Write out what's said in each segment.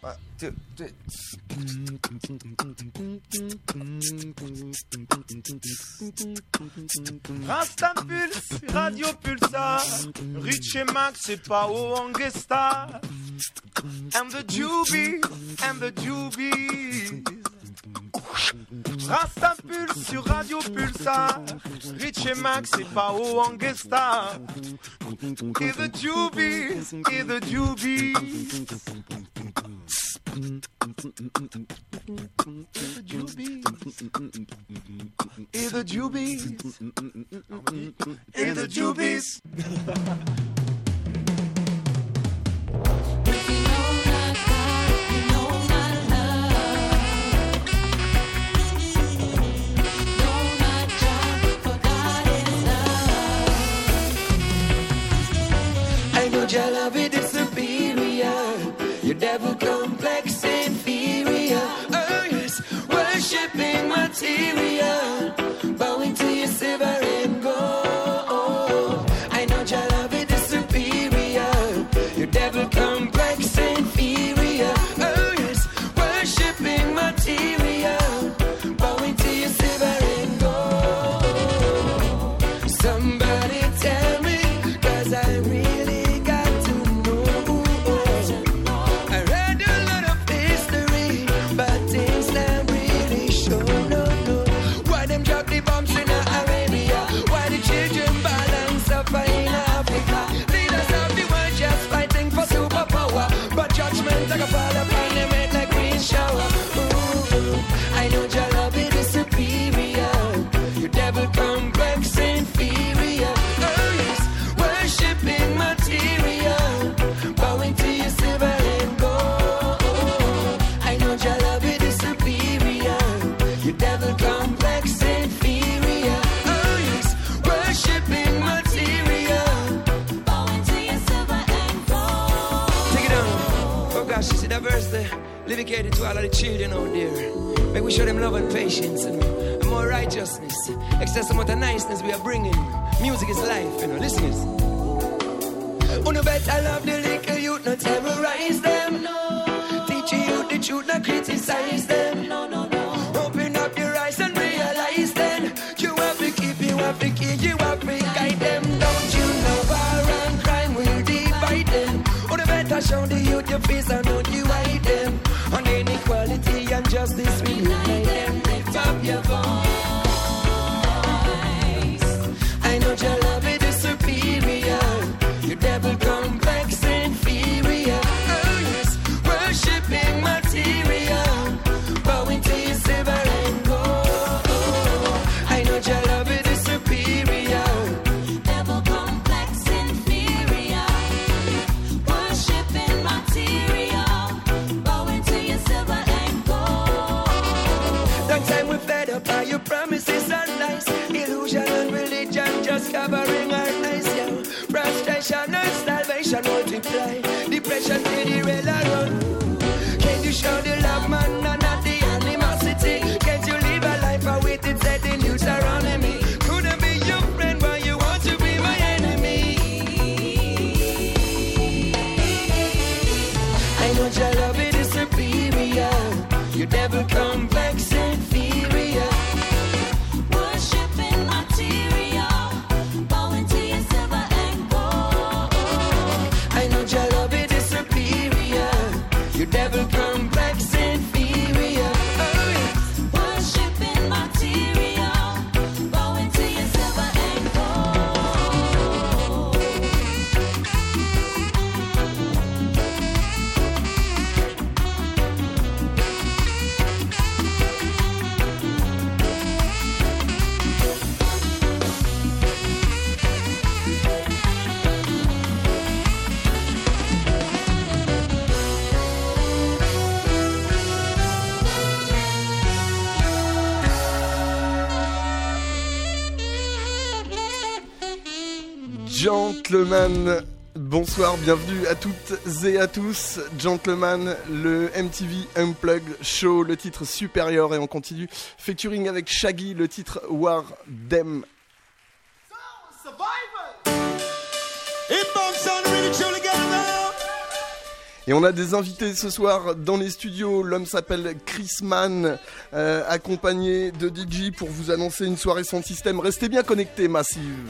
1, 2, 3. Rasta Pulse, Radio Pulsar, Rich et Max, c'est pas au Angesta. And the Jubies, and the Jubies. Rasta Pulse sur Radio Pulsar, Rich et Max, c'est pas au Angesta. Et the Jubies, et the Jubies. Et the Jubies, et the Jubies. Your love it is superior. Your devil complex inferior. Oh yes, worshipping material, bowing to your silver and gold. I know your love it is superior. Your devil complex inferior. Oh yes, worshipping material, bowing to your silver and gold. Somebody tell me, 'cause I really dedicated to all of the children out there. Make we show them love and patience and more righteousness. Excess amount of niceness we are bringing. Music is life, you know. Listen this. On the better love the little youth, not terrorize them. No. Teach the youth the truth, not criticize them. No. Open up your eyes and realize then. You have to keep, you have to keep, you have to guide them. Don't you know war and crime will divide them? On the better show the youth your face and don't you hide them. On inequality and justice we unite them. Lift up your voice. I know your love it is superior. Your devil complex inferior. Oh yes, worshipping material, bowing to your silver and gold. I know your love it is superior. Devil complex inferior, worshipping material, bowing to your silver and gold. That time we fed up by your promises are nice. Illusion and religion just covering our eyes, yeah. Frustration and salvation multiply. Depression to the rail run. Can you show the love, man, and not the animosity? Can't you live a life with it said the news around me? Couldn't be your friend, but you want to be my enemy. I know your love it is superior. Your devil complex inferior. Worshipping material, bowing to your silver and gold. I know your love it is superior. Your devil complex inferior. Oh yeah. Worshipping material, bowing to your silver and gold. Gentleman, bonsoir, bienvenue à toutes et à tous. Gentleman, le MTV Unplugged Show, le titre Supérieur, et on continue featuring avec Shaggy, le titre War Them. Et on a des invités ce soir dans les studios. L'homme s'appelle Chris Mann, accompagné de DJ pour vous annoncer une soirée son système. Restez bien connectés, Massive.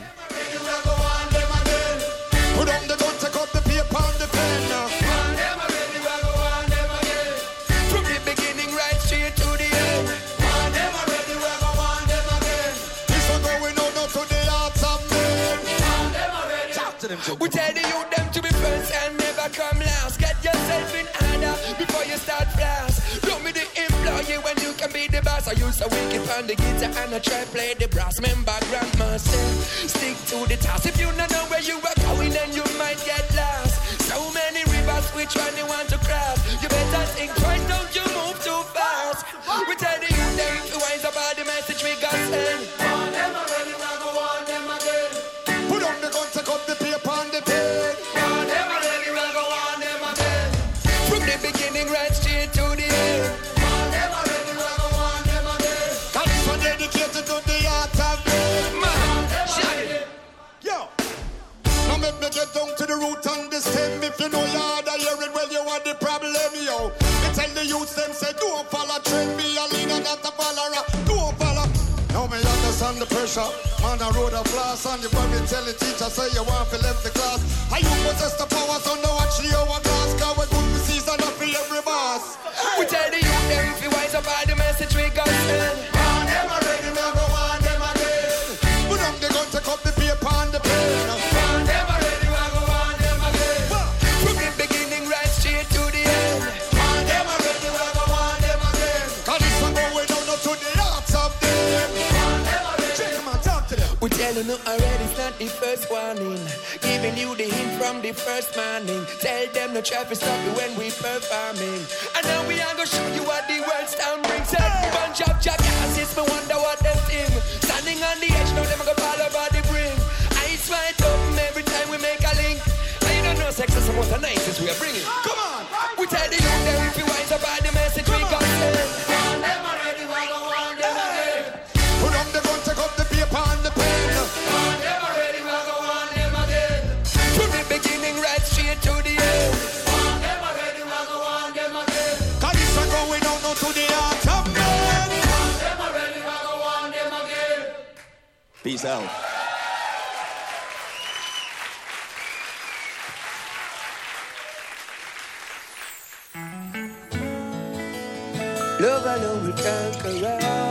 We tell the youth them to be first and never come last. Get yourself in order before you start flash. Don't be the employee when you can be the boss. I used to wicked on the guitar and I try play the brass. Remember grandmaster, stick to the task. If you don't know where you are going, then you might get lost. So many rivers, which one you want to cross? You better think twice, don't you move too fast. We tell the youth them to wise about the message we got sent. Get down to the root and the stem. If you know you're hard of hearing, well, you are the problem, yo. They tell the youth them, say, don't follow trend. Be a leader, not a follower. Don't follow. Now me understand the pressure. Man, I wrote a class and the boy tell the teacher, say you want to left the class. How you possess the power, so now watch the hourglass. Cause we're good to season up for every boss. We tell the youth them, if you wise up by the message we got sent. Man, them already, we go on them again. Put up the gun, take up the paper and the pen. Man, them already. We're telling you already, it's not the first warning. Giving you the hint from the first morning. Tell them no traffic stop you when we performing. And now we are gonna show you what the world stand brings. Said bunch of jackasses, me wonder what them think. Standing on the edge, now them gonna fall over the brim. Eyes wide open every time we make a link. And you don't know sex is the most nicest we are bringing. Come on! We tell the youth that if you wise up by the message we got sent. Them already, we go on them again. Put up the gun, take up the paper and the pen. To the end. Cause this one going on to the heart of man. Peace out. Love alone will conquer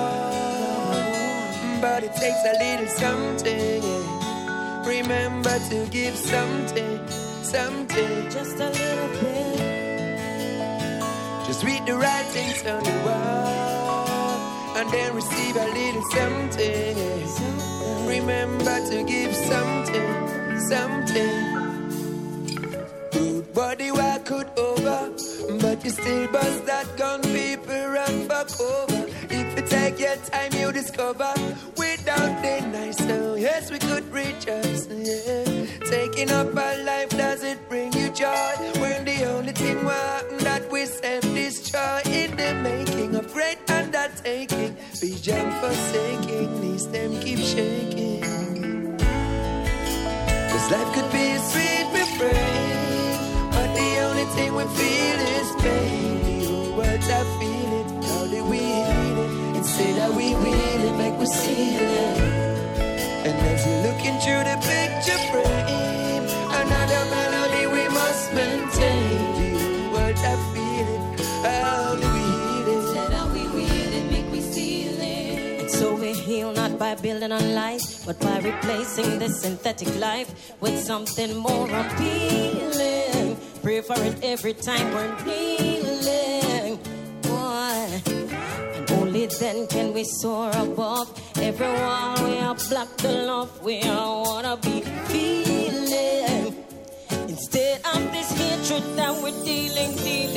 all, but it takes a little something. Remember to give something. Something, Just a little bit. just read the writings on the wall, and then receive a little something. Remember to give something, something. Good body work could over, but you still bust that gun, people run back over. If you take your time, you discover without the nice. So yes, we could rejoice. Yeah. Taking up our life, does it bring you joy? When the only thing that we self-destroy in the making of great undertaking, vision forsaking, knees them keep shaking. This life could be a sweet refrain, but the only thing we feel is pain. The whole world's I feel it, how do we heal it? Instead that we will it, make we see it. And as we look into the picture frame, another melody we must maintain. The whole world I feel it, how do we heal it? Said how we will it, make we seal it. And so we heal not by building on life, but by replacing this synthetic life with something more appealing. Pray for it every time we're kneeling. Boy. Only then can we soar above every wall. We are blocked the love we all wanna be feeling. Instead of this hatred that we're dealing.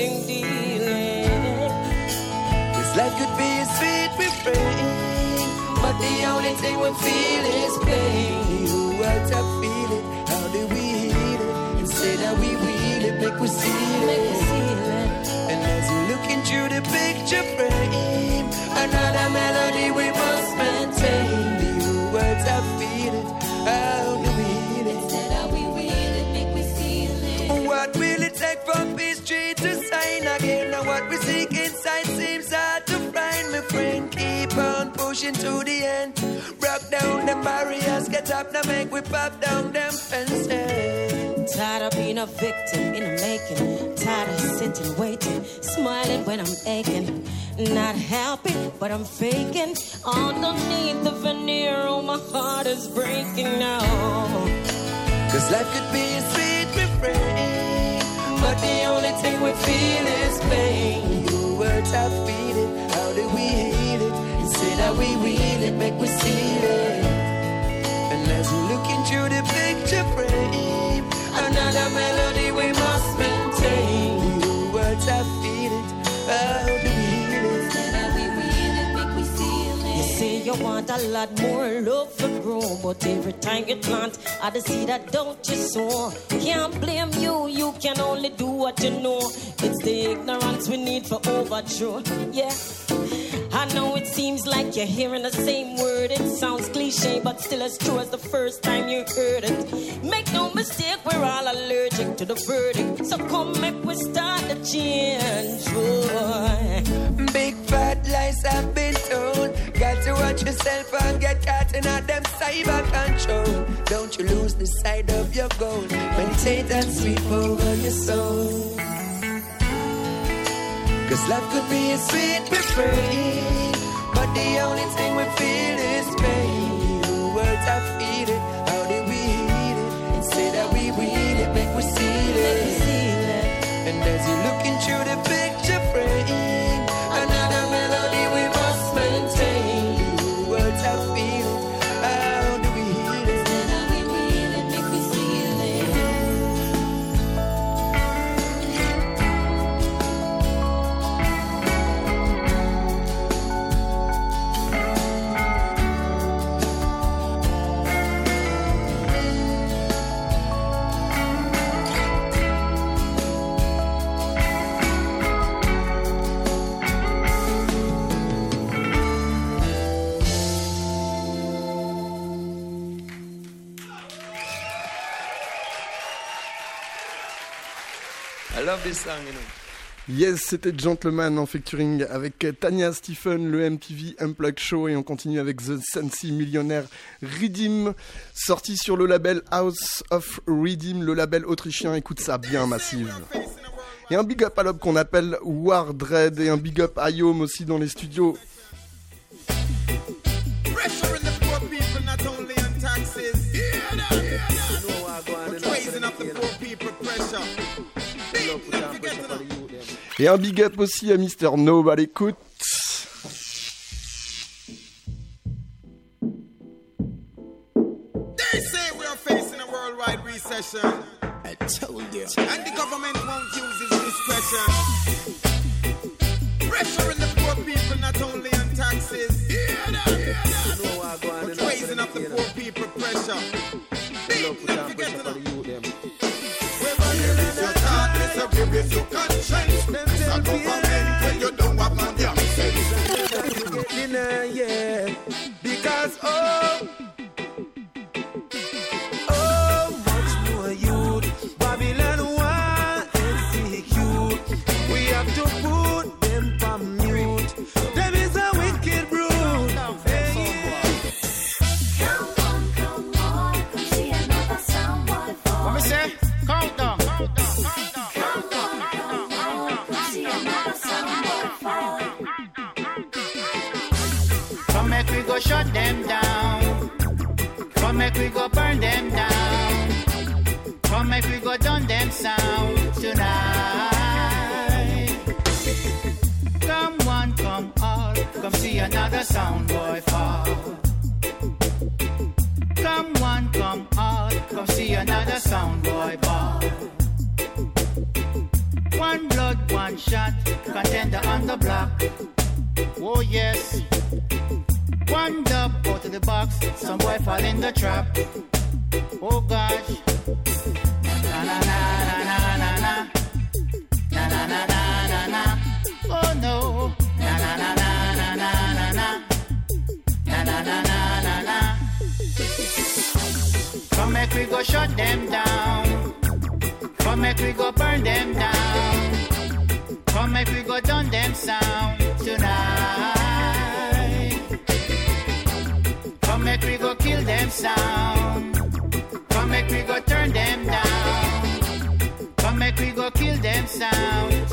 This life could be a sweet refrain, but the only thing we feel is pain. The whole world I feel it, how do we heal it? Instead that we will it, make we seal it. And as we look into the picture frame, another melody we must maintain. The whole words I feel it, how do we heal it? Said how we will it, make we seal it. What will it take for peace? we seek inside seems hard to find, my friend. Keep on pushing to the end. Broke down them barriers, get up now, make we pop down them fences. Tired of being a victim in the making. Tired of sitting, waiting, smiling when I'm aching. Not happy, but I'm faking. Underneath the veneer, oh, my heart is breaking now. Cause life could be a sweet refrain, but the only thing we feel is pain. Your words I feel it, how do we heal it? Instead how we wheel it, make we seal it. And as we look into the picture frame, another melody we must maintain. Your words I feel it, how do we heal it? Instead how we wheel it, make we seal it. You say you want a lot more love to grow, but every time you plant, I the seed that don't you sow. Can't blame you, you can only do what you know. It's the ignorance we need for overthrow. Yeah, I know it seems like you're hearing the same word. It sounds cliche, but still as true as the first time you heard it. Make no mistake, we're all allergic to the verdict. So come make we start the change. Oh. Big fat lies have been told. Got to watch yourself and get caught in all them cyber control. Don't you lose the sight of your goal. Meditate and sweep over your soul. Cause life could be a sweet refrain, but the only thing we feel is pain. Your words I feel it, how do we heal it? Instead that we wheel it, make we seal it. And as you look into the picture frame, another melody we must maintain. Your words I feel it, how do we heal it? Instead how we wheel it, make we seal it. I love this song, you know. Yes, c'était Gentleman en featuring avec Tanya Stephen, le MTV Unplugged Show, et on continue avec The Sensi Millionnaire Redeem, sorti sur le label House of Redeem, le label autrichien. Écoute ça bien, Massive. Et un big up à l'homme qu'on appelle War Dread, et un big up à Yom aussi dans les studios. Pressure in the poor people, not only on taxes. But raising up the poor people pressure. Et un big up aussi à Mr. No à l'écoute. They say we are facing a worldwide recession. I told you. And the government won't use its discretion. Pressure in the poor people, not only on taxes. But raising up the poor people pressure. Don't forget to know. It's your thought, it's a give it your conscience. It's a government when you don't have no damn sense. Yeah, because much more youth, Babylon want execute. We have to put them on mute. Them is a wicked brood. Come on, come see another soundboy fall. What me say? Count down. Come on, come see another soundboy fall. Come make we go shut them down. Come make we go burn them down. Come make we go down them sound tonight. Come one, come all, come see another sound boy fall. Come one, come all, come see another sound boy ball. One blood, one shot, contender on the block. Oh yes. One dub out of the box, some boy fall in the trap. Oh gosh. Na na na na na na na. Na na na na na na. Oh no. Na na na na na na na na. Na na na na na na. Come make we go shut them down. Come make we go burn them down. Come Come make we go down them sound tonight. Come make we go kill them sound. Come make we go turn them down. Come make we go kill them sound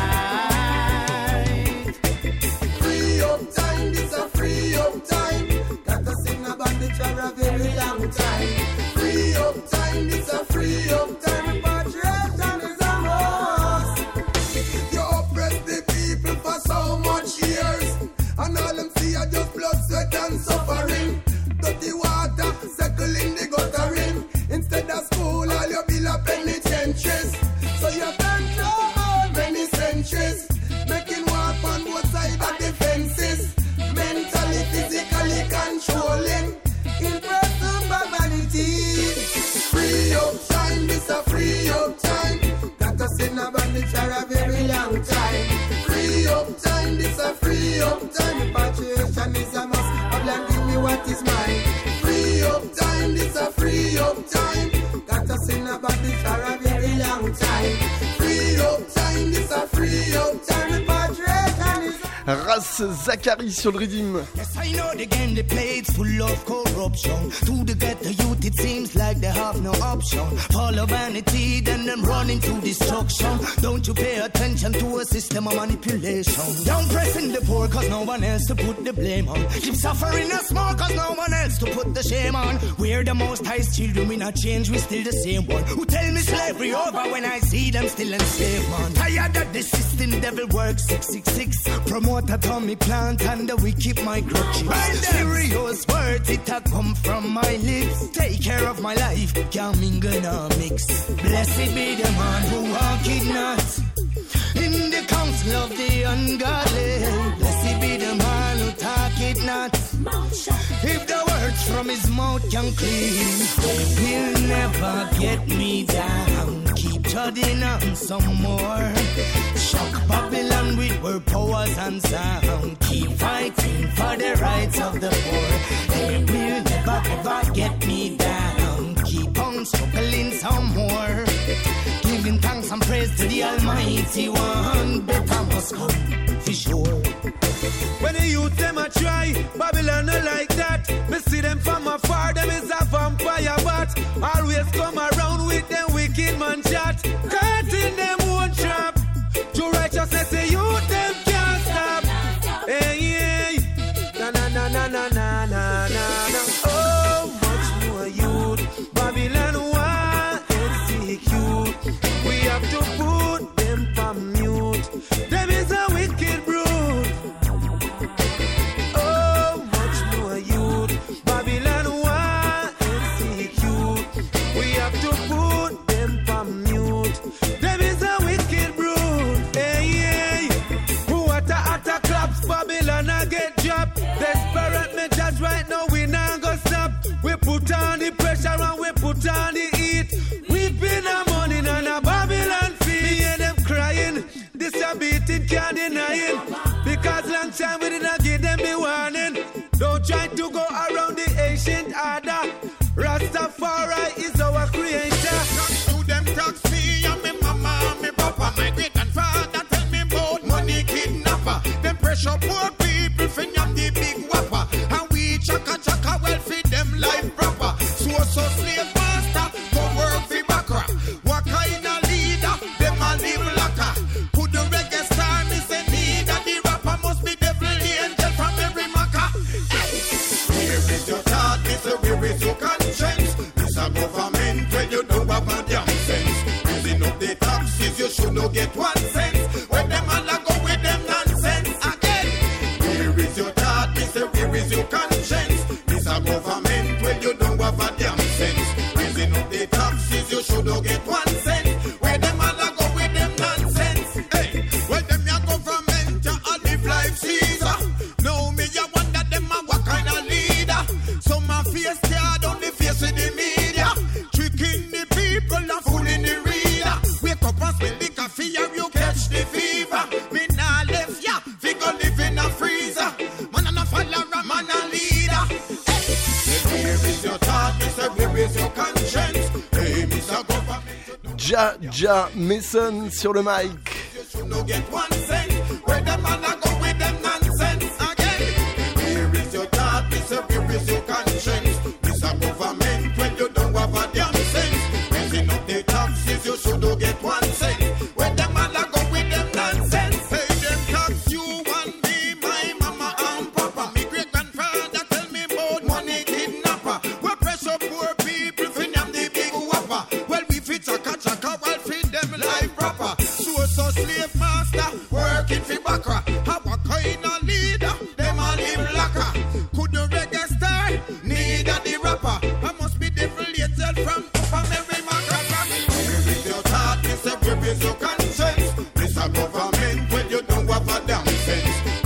tonight. Free up time, this a free up time. Got to sing about the for a very long time. Free up time, this a free up time. Repatriation is a must. You oppress the people for so much years, and all them see are just blood, sweat and suffering. Dirty water circle in the guttering. Instead of school, all you build up penitentiaries. So you control all many centuries, making war on both sides of the fences. Mentally, physically controlling, impressive vanity. Free up time, this a free up time. Got us in a bandage for a very long time. Free up time, this a free up time. Repatriation is a must. Babylon, give me what is mine. Free up time, this a free up time. Got us in a bandage for a very long time. Free up time, this a free up time. Repatriation is a Ras Zachary sur le Rhythm. Yes, I know the game they play, it's full of corruption. To the ghetto youth, it seems like they have no option. Follow vanity, then them running to destruction. Don't you pay attention to a system of manipulation. Don't press in the poor, cause no one else to put the blame on. Keep suffering us small, cause no one else to put the shame on. We're the most highest children, we not change, we still the same one. Who tell me slavery over when I see them still enslaved, man. Tired of the system, devil works 666. Promote atomic plant and we keep my grudges. Serious words, it a come from my lips. Take care of my life, can't mingle nor mix. Blessed be the man who walk it not in the council of the ungodly. Blessed be the man who talk it not. If the words from his mouth can clean, he'll never get me down. Keep treading on some more. Shock Babylon with word powers and sound. Keep fighting for the rights of the poor. They will never ever get me down. Keep on struggling some more. Giving thanks and praise to the Almighty One. Better must come for sure. When the youth them a try, Babylon not like that. Me see them from afar, them is a vampire bat. Always come around with them wicked man chat. Caught in them own trap. To righteousness the youth them can't stop. Hey, hey, na na na na na na na na. Oh, much more youth. Babylon want execute. We have to put them on mute. Them is a wicked brood. Desperate measures right now, we not go stop. We put on the pressure and we put on the heat. We've been a morning on a Babylon feet. Me hear them crying, this a beating can't deny it. Because long time we did not give them the warning. Don't try to go around the ancient order. Rastafari is our creator. to them tax me and me mama and me papa. My great grandfather tell me about money kidnapper. Them pressure poor people fin up the big whopper. And we chaka chaka well feed them life proper. So slave master go work fi Bakra. What kind of leader? Them a live lacquer. Put the reggae star me say neither. The rapper must be devil angel from every maca. Where is your thought? Me say where is your conscience? This a government where you don't have a damn sense. Raising up the taxes you should not get 1 cent. When them all a go with them nonsense again. Where is your thought? Me say where is your conscience? This a government where you don't have a damn sense. Raising up the taxes you should not get 1 cent. Where them all a go with them nonsense. Hey, well them your government you a live life Caesar. Now me ya wonder them a what kind of leader. Some a face card on the face of the media. Tricking the people and fooling the reader. Wake up and smell the coffee and you catch the fever. Me nah left ya, fi go live in a freezer. Man and a follower, man a leader. Hey, say where is your thought? Me say where is your conscience? Hey, Mr. Government, Ja Mason sur le mic. you should not get 1 cent.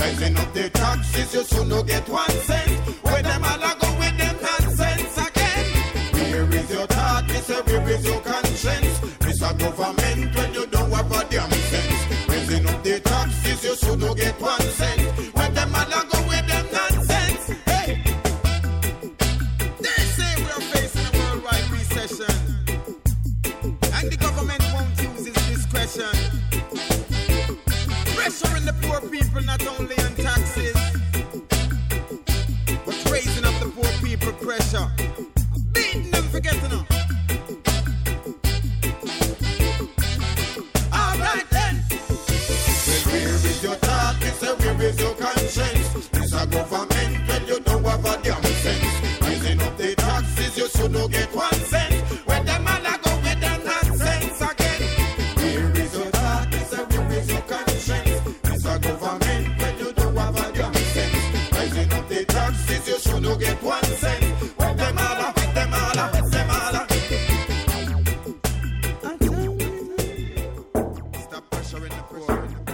Rising up the taxes, you soon no get 1 cent. Where them all a go with them nonsense again? Where is your thought? Me say where is your conscience? This a government when you don't have a damn sense. Raising up the taxes, you soon no get 1 cent. Where them all a go with them nonsense? Hey, they say we are facing a worldwide recession, and the government won't use its discretion. Pressuring the poor people not only on taxes, but raising up the poor people pressure. Beating them for getting up. Alright then. Well, where is your thought? Me say where is your conscience? This a government when you don't have a damn sense. Raising up the taxes, you should not get 1 cent. When them all a go with them nonsense again. Where is your thought? Me say where is your conscience? This a government when you don't have a damn sense. Raising up the taxes, you should not get 1 cent. When them all a, them all a, them all a. Stop pressuring the poor.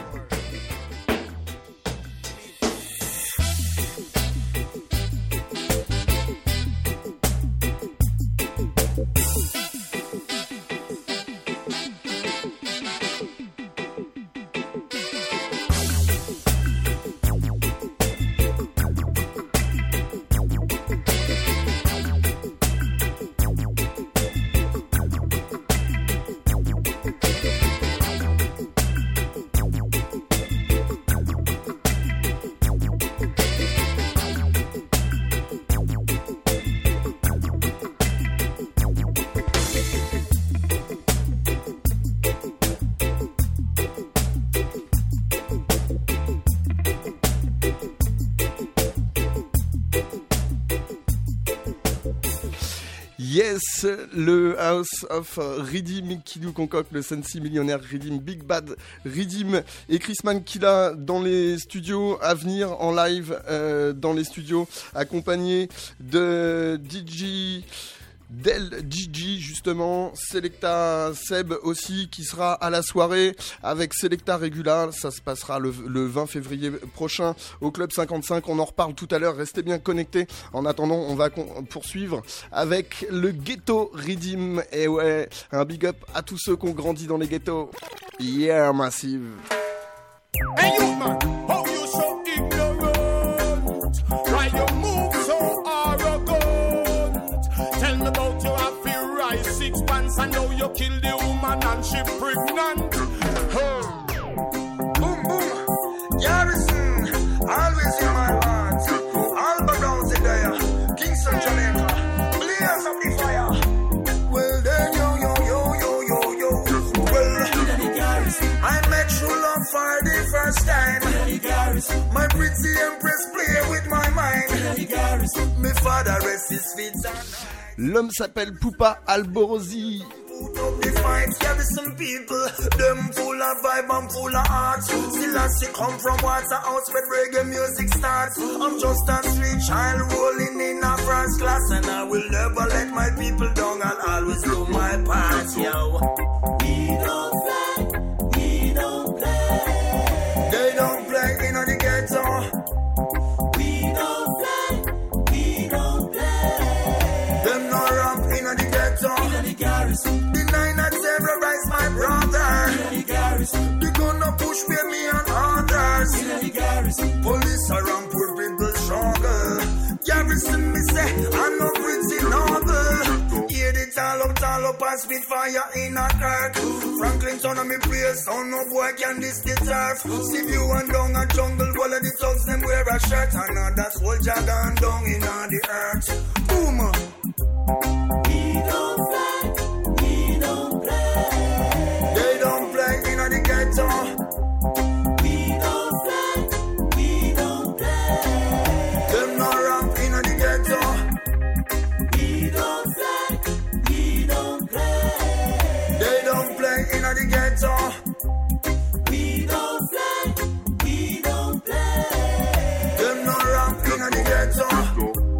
Yes, le House of Riddim qui nous concocte le Sensi millionnaire Riddim, Big Bad Riddim et Chris Mankilla dans les studios à venir en live dans les studios accompagné de DJ Del Gigi justement, Selecta Seb aussi qui sera à la soirée avec Selecta Regula. Ça se passera le 20 février prochain au Club 55. On en reparle tout à l'heure, restez bien connectés. En attendant, on va poursuivre avec le Ghetto Riddim. Et ouais, un big up à tous ceux qui ont grandi dans les ghettos. Yeah, Massive. Hey you man, how you so ignorant? Why you move so arrogant? Tell me about you have to rise 6 pants and now you kill the woman and she pregnant. Hey. Boom boom, Garrison, always in my heart. Alba Downs in there, Kingston, Jamaica, blaze up the fire. Well then yo. Well, I met true love for the first time. My pretty empress play with my mind. My father rests his feet. L'homme s'appelle Pupa Alborosi. The fight, carry some people, them full of vibe and full of heart. Still as you come from Waterhouse where reggae music starts. I'm just a street child rolling in a first class, and I will never let my people down. I'll always do my part, yo. We don't play. They don't play in the ghetto. We don't play. Them no rap in the ghetto. The 9 and terrorize my brother. They gonna push with me and others. Police around poor people struggle. Garrison me say I'm not pretty noble. Hear the tall up and spit fire in a kirk. Franklin son of me place, so no boy can diss the turf. See you and down a jungle, all of the thugs them wear a shirt. Another soldier gone down in the earth. Boom. We don't play. They don't play in the ghetto. We don't play. Them no rap in the ghetto. We don't play. They don't play in the ghetto. We don't play. Them no rap in the ghetto.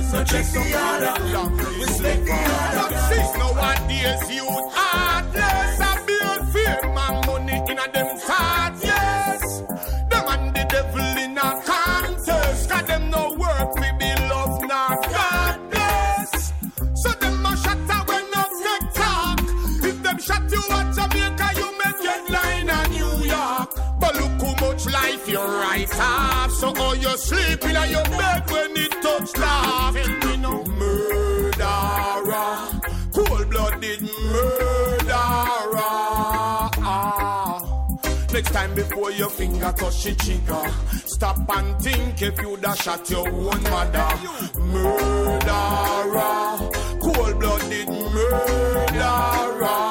So check the order. Respect the order. Since nowadays youth heartless, I build fame and money in a them thoughts. Yes, them and the devil in a contest. Cause them no work we be love not God bless. So them a shatter when no take talk. If them shot you at Jamaica, you make headline in New York. But look how much life you write off. So all you sleep in your bed when it touch laugh. Tell me no murderer, cold-blooded murderer. Next time before your finger touch the trigger, stop and think if you'd have shot your own mother. Murderer, cold-blooded murderer.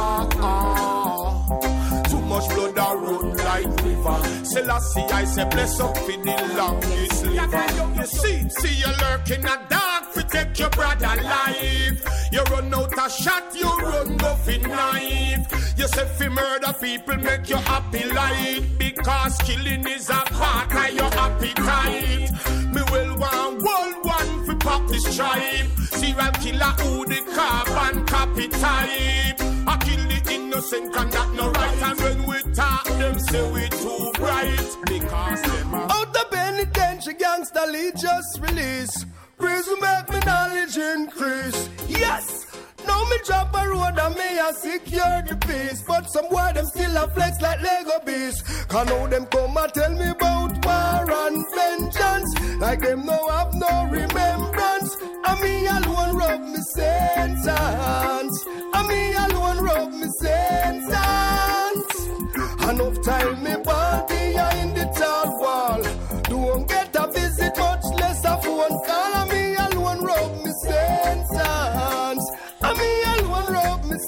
Too much blood a run like river. Selassie, I say bless up for the longest liver. You see you lurking a dark to take your brother life. You run out a shot, you run go for knife. You say fi murder people make you happy life, because killing is a part of your appetite. Me will want world one fi pop this stripe. Serial killer who the carbon copy type. I kill the innocent and that no right. And when we talk them say we too bright, because them are out the penitentiary gangster lead just release. Prison make me knowledge increase. Yes! Now me drop a road and me a secure the peace. But some boy them still a flex like Lego beast. Cause now them come and tell me about war and vengeance. Like them no have no remembrance. And me alone rub me sentence. And me alone rub me sentence. Enough time me ball behind the tall wall. Don't get a visit, much less a phone call. And me alone rub me sentence. And me alone rub me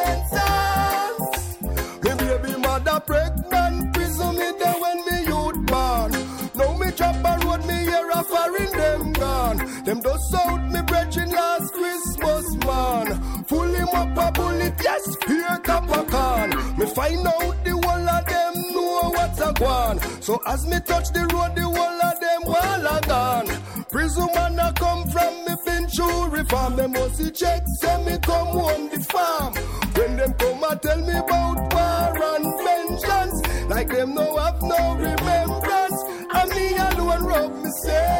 sentence. Me baby mother pregnant, prison me there when me youth born. Now me drop a road, me hear a foreign them gone. Them just out me brethren last Christmas man. Full him up a bullet, yes, here copper can. Me find out the whole of them know what's a gone. So as me touch the road, the whole of them wall a gone. Prison man a come from me been through reform. Them must see check, say me come home the farm. When them come and tell me about war and vengeance, like them no have no remembrance. And me alone rub me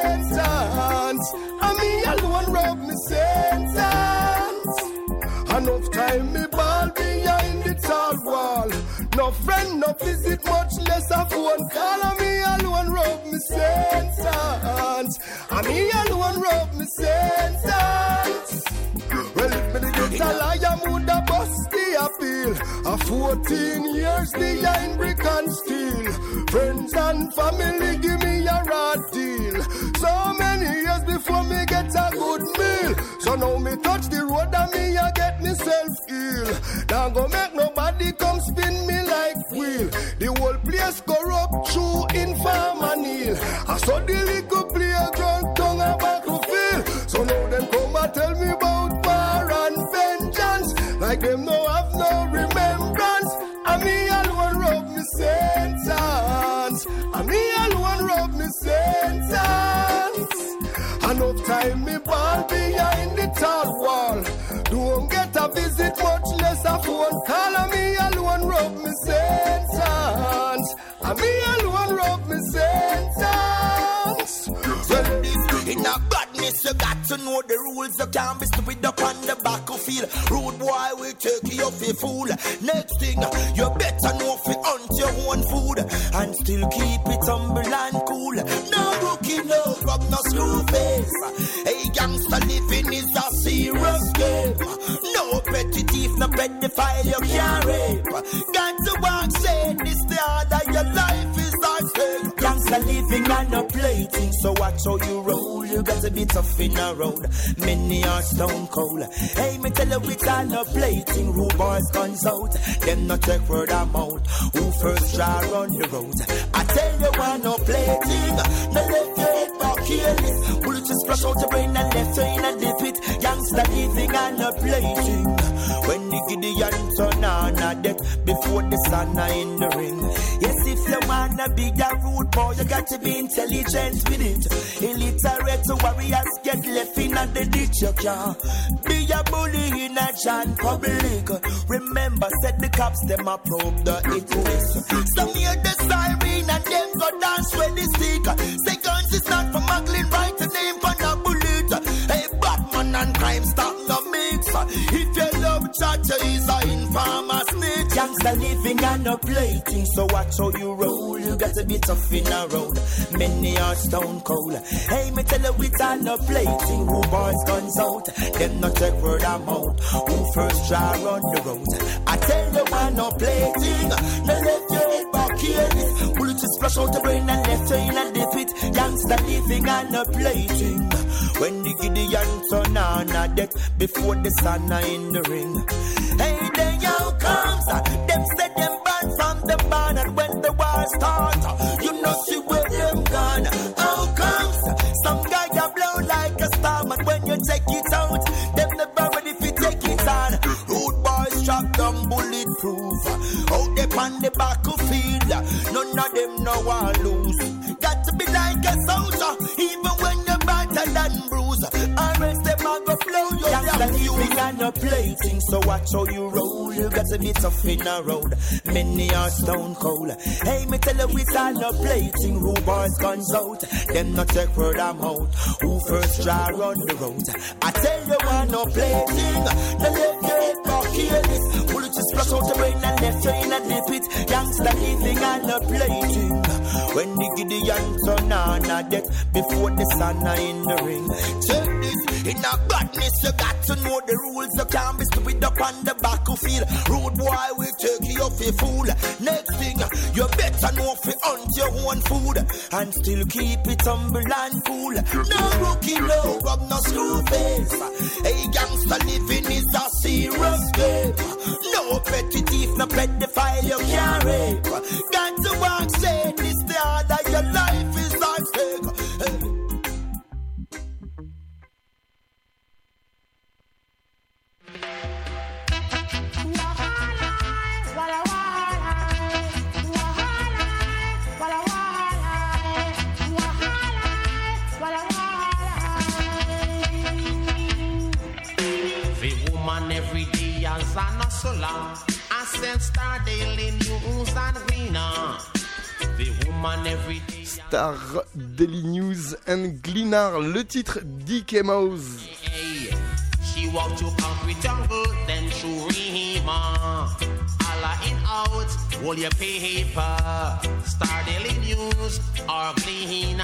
sentence. And me alone rub me sentence. Enough time me ball behind the tall wall. No friend, no visit, much less a phone call. And me alone rub me sentence. And me alone rub me sentence. Well, if me the get a liar, woulda bust the appeal. A 14 years behind brick and steel. Friends and family give me a raw deal. So many years before me get a good meal. So now me touch the road and me a get myself ill. Now go make nobody come spin me like wheel. The whole place corrupt through inform and kneel. I saw the little playground tongue a battlefield. So now them come and tell me about war and vengeance. Like them no have no remembrance. And me alone rub me sentence. And me alone rub me sentence. Enough time me ball behind the tall wall. Don't get a visit, much less a phone call. And me alone rub me sentence. And me alone rub me sentence. Well, this in a badness, you got to know the rules. You can't be stupid up on the battlefield. Rude boy will take you off your fool. Next thing, you better know if you hunt your own food and still keep it humble and cool. No rookie, no rub, no screw face. A gangster living is a serious game. No petty thief, no pedophile you can't rape. Got to walk, say this the order, your life is our stake. Gangster living and no plating, so watch how you roll. You got to be tough in a road. Many are stone cold. Hey, me tell you it's all no plating. Rude boys guns out, them no check word I'm out. Who first draw on the road? I tell you one no plating. No left your head back careless. Bullet just splash out your brain and left you in a dip it. Youngster living and a plaything. When the Gideon turn on a deck before the sun are in the ring. Yes, if you wanna be a rude boy, you got to be intelligent with it. Illiterate warriors get left in the ditch. You can't be a bully in a John public. Remember, said the cops them a probe the equals. Some hear the siren and them go dance with the stick. Say guns is not for muggling, right the name for no bullet. Hey, Batman and crime stop no mix. If you love Chacha, is a informer snitch. Youngster living and no plating, so watch how you roll. You got to be tough in a road. Many are stone cold. Hey, me tell you it's all no plating. Who boys guns out, them not take word I'm out. Who first try run the road? I tell you one no plating. No let your head back here. Bullet just splash out the brain and left you in a dip it. Youngster living and no plating. When the Gideon turn on a deck before the sun are in the ring. Hey, then you comes. Them said them banned from the barn, and when the war starts, you know see where them gone. How comes? Some guy you blow like a storm, and when you take it out, them never ready to take it on. Rude boys trapped them bulletproof. Out there on the battlefield, none of them know I lose. Got to be like a soldier, even when you're battered and bruised. Arrest them and go blow you down. You ain't no plating, so watch how you roll. You got to be tough in a road. Many are stone cold. Hey, me tell you it's all no plating. Who boys guns out, them not take word I'm out. Who first try run the road? I tell you one no plating. The left your head back careless. Bullet just splash out the brain and left you in a dip it. Youngster living and no plating. When the Gideon turn on a deck before the sun are in the ring. Check this, in a badness you got to know the rules. You can't be stupid up on the battlefield. Rude boy will take you off a fool. Next thing, you better know if you hunt your own food and still keep it humble and cool. No rookie, no rub, no screw face. Hey, gangster living is a serious game. No petty thief, no pedophile you can't rape. Got to walk say this the order, your life is at stake. Every day as an hustler, I send Star Daily News and Gleaner. The woman every day. Star Daily News and Gleaner, le titre DK Mouse. She walked to concrete jungle, then through Rima. Allah in out, hold your paper. Star Daily News or Gleaner.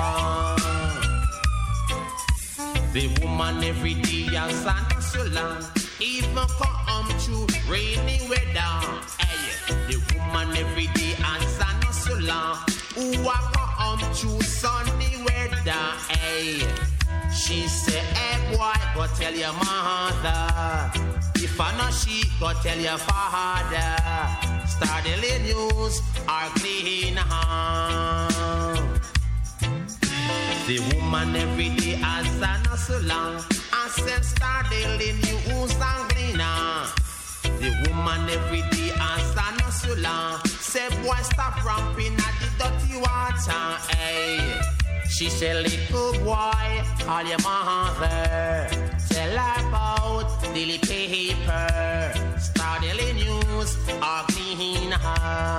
The woman every day as an hustler, even come to rainy weather. Hey, the woman every day as an hustler, who come to sunny weather. Hey, she say, hey boy, go tell your mother. If I know she, go tell your father. Star Daily News or Gleaner. The woman every day as an hustler, I send Star Daily News and Gleaner. The woman every day as an hustler, say boy stop ramping at the dirty water. Hey, she say little boy, call your mother. Tell her about daily paper. Star Daily News or Gleaner.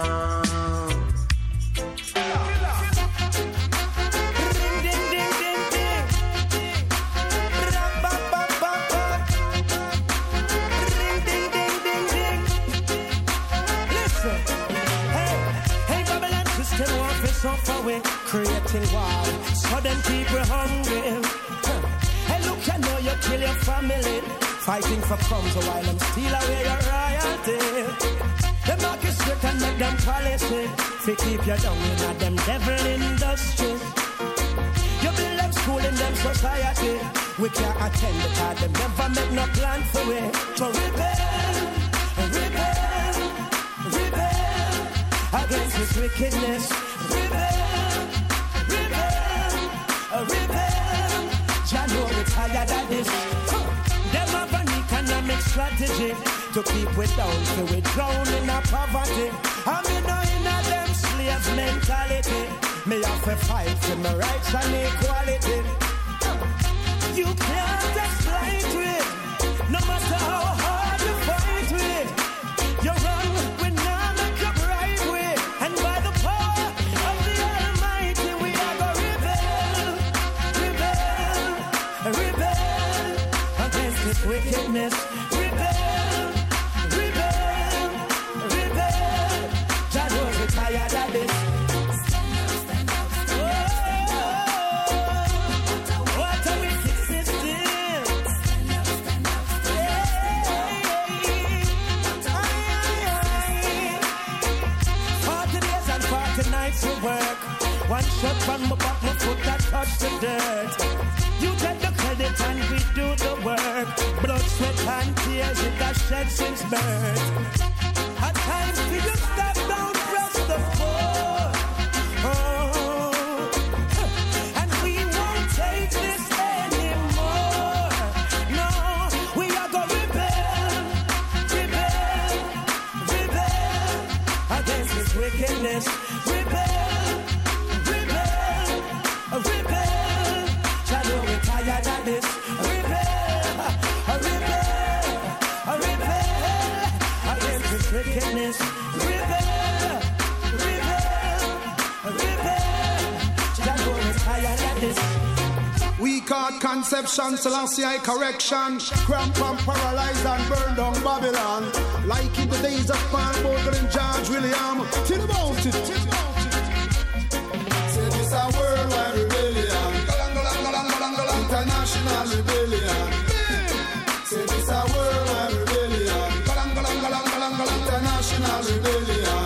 Suffer with creating war, so them people hungry. Hey, look, you know you kill your family, fighting for crumbs while them steal away your royalty. Them mark it straight and make them policy, to keep you down in them devil industry. You build them school in them society, we can't attend because them never make no plan for it. To rebel, rebel, rebel against this wickedness. Rebel, rebel, rebel. tired of this. Them have an economic strategy to keep we down, so we drown in our poverty. And me know in a them slaves mentality. Me have to fight for my rights and equality. You can't exploit it, no matter how hard you fight with. You run with none of your bribe with, and by the power of the Almighty, we are gonna rebel against this wickedness. Rebel. Jah knows we're tired of this. What a wicked system. 40 days and 40 nights to work. One shot from my back, my foot that touch the dirt. You get the credit and we do the work. Blood, sweat and tears it has shed since birth. At times we just stop down, press the floor. And we won't take this anymore. No, we are gonna rebel against this wickedness. Rebel. Shadow, we're tired of this. Rebel against this wickedness. Rebel. Shadow, we're tired of this. We caught conception, Selassie correction. Cramp and paralyzed and burned down Babylon. Like in the days of Paul Bogle and George William. Till about it. Say this a worldwide rebellion. International rebellion. Say this a worldwide rebellion. International rebellion.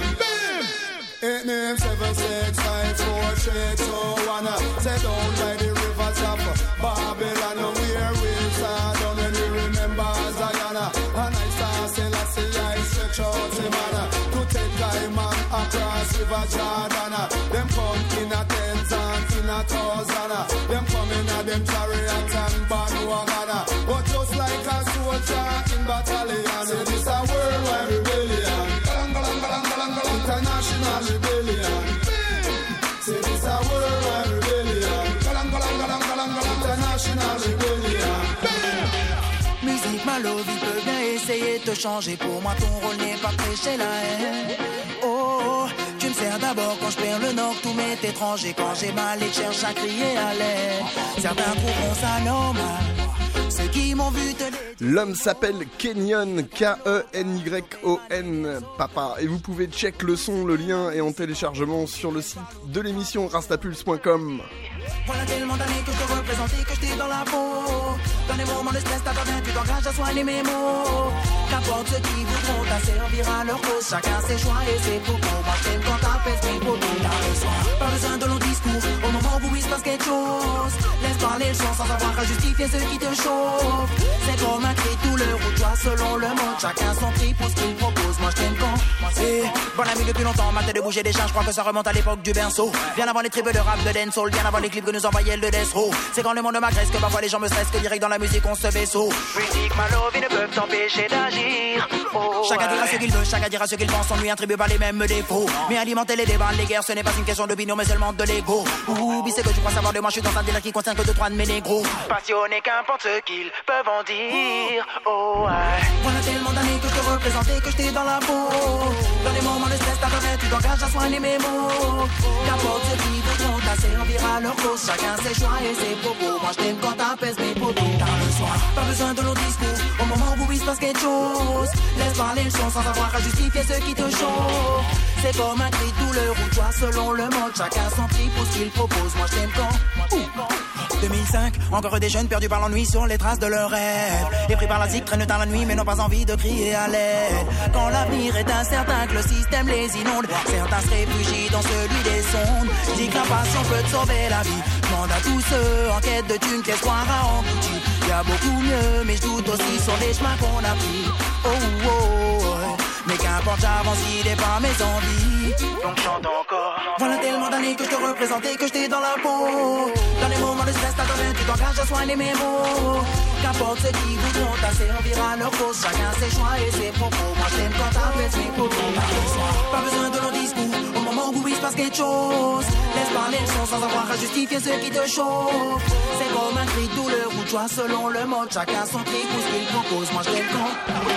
8 names 7 6 5 4 3 2 1. Say down by the rivers of Babylon, where we'll start down when we remember Zion. And I start Selassie, I stretch out him to take time across River Jordan. Them come in a tens and in a thousand. Them come in a them chariot and bandwagon. But just like a soldier in battalion, say this a worldwide rebellion. International rebellion. Say this a worldwide rebellion. International rebellion. Musique Malo, il peut bien essayer de te changer. Pour moi ton rôle n'est pas prêcher la haine. Oh, tu me sers d'abord quand je perds le nord. Tout m'est étranger quand j'ai mal et que je cherche à crier à l'aide. Certains trouveront ça normal. Ceux qui m'ont vu te... L'homme s'appelle Kenyon, K-E-N-Y-O-N, papa. Et vous pouvez check le son, le lien est en téléchargement sur le site de l'émission rastapulse.com. Voilà tellement d'années que je te représentais, que je t'ai dans la peau. Dans les moments de stress, t'interviens, tu t'engages à soigner mes mots. Qu'importe ceux qui voudront t'asservir à leur cause, chacun ses choix et ses propos. Moi je t'aime quand t'appelles mes potos. Dans le soir, pas besoin de long discours, au moment où il se passe quelque chose. Laisse parler le son sans avoir à justifier ceux qui te chauffent. C'est comme un cri tout le route, toi selon le monde. Chacun son prix pour ce qu'il propose, moi je t'aime quand. Bon ami depuis longtemps, ma tête de bouger des charges, je crois que ça remonte à l'époque du berceau. Bien avant les tribus de rap, de dancehall, bien avant les clips que nous envoyait le Death Row. C'est quand le monde m'agresse que parfois les gens me stressent, que direct dans la musique on se vaisseau. Musique, Malovi ne peuvent t'empêcher d'agir. Chacun dira ce qu'il veut, chacun dira ce qu'il pense, on lui attribue pas les mêmes défauts. Mais alimenter les débats, les guerres, ce n'est pas une question d'opinion mais seulement de l'ego. Ouh, c'est que tu crois savoir de moi, je suis dans un délire qui contient que 2-3 de mes négros. Passionné, qu'importe ce qu'ils peuvent en dire. Oh ouais. Voilà tellement d'années que je te représentais, que je t'ai dans la peau. Dans les moments de stress, t'apparaît, tu t'engages à soigner mes mots. Qu'importe ce qui voudront t'asservir à leur cause, chacun ses choix et ses propos. Moi je t'aime quand t'apaises mes potos. Dans le soir, pas besoin de long discours, au moment où il se passe quelque chose. Laisse parler le son sans avoir à justifier ceux qui te chauffent. C'est comme un cri de douleur ou toi selon le monde. Chacun son prix pour ce qu'il propose. Moi je t'aime quand 2005, encore des jeunes perdus par l'ennui sur les traces de leurs rêves. Et pris par la zik, traînent dans la nuit mais n'ont pas envie de crier à l'aide. Quand l'avenir est incertain, que le système les inonde, certains se réfugient dans celui des sondes. Dis que la passion peut te sauver la vie. Demande à tous ceux en quête de thunes qu'espoir a englouti. Y'a beaucoup mieux mais je doute aussi sur les chemins qu'on a pris. Oh oh oh. Mais Mais qu'importe, j'avance, il dépend mes envies. Donc chante encore. Voilà tellement d'années que je te représentais, que j'étais dans la peau. Dans les moments de stress, t'attends, tu t'engages à soigner mes mots. Qu'importe ce qui voudront t'asservir à leur cause. Chacun ses choix et ses propos. Moi je t'aime quand t'appelles mes propos. Pas besoin de nos discours au moment où il se passe quelque chose. Laisse parler le son sans avoir à justifier ce qui te chauffe. C'est comme un cri de douleur ou de joie selon le mode. Chacun son cri pour ce qu'il propose. Moi je t'aime quand.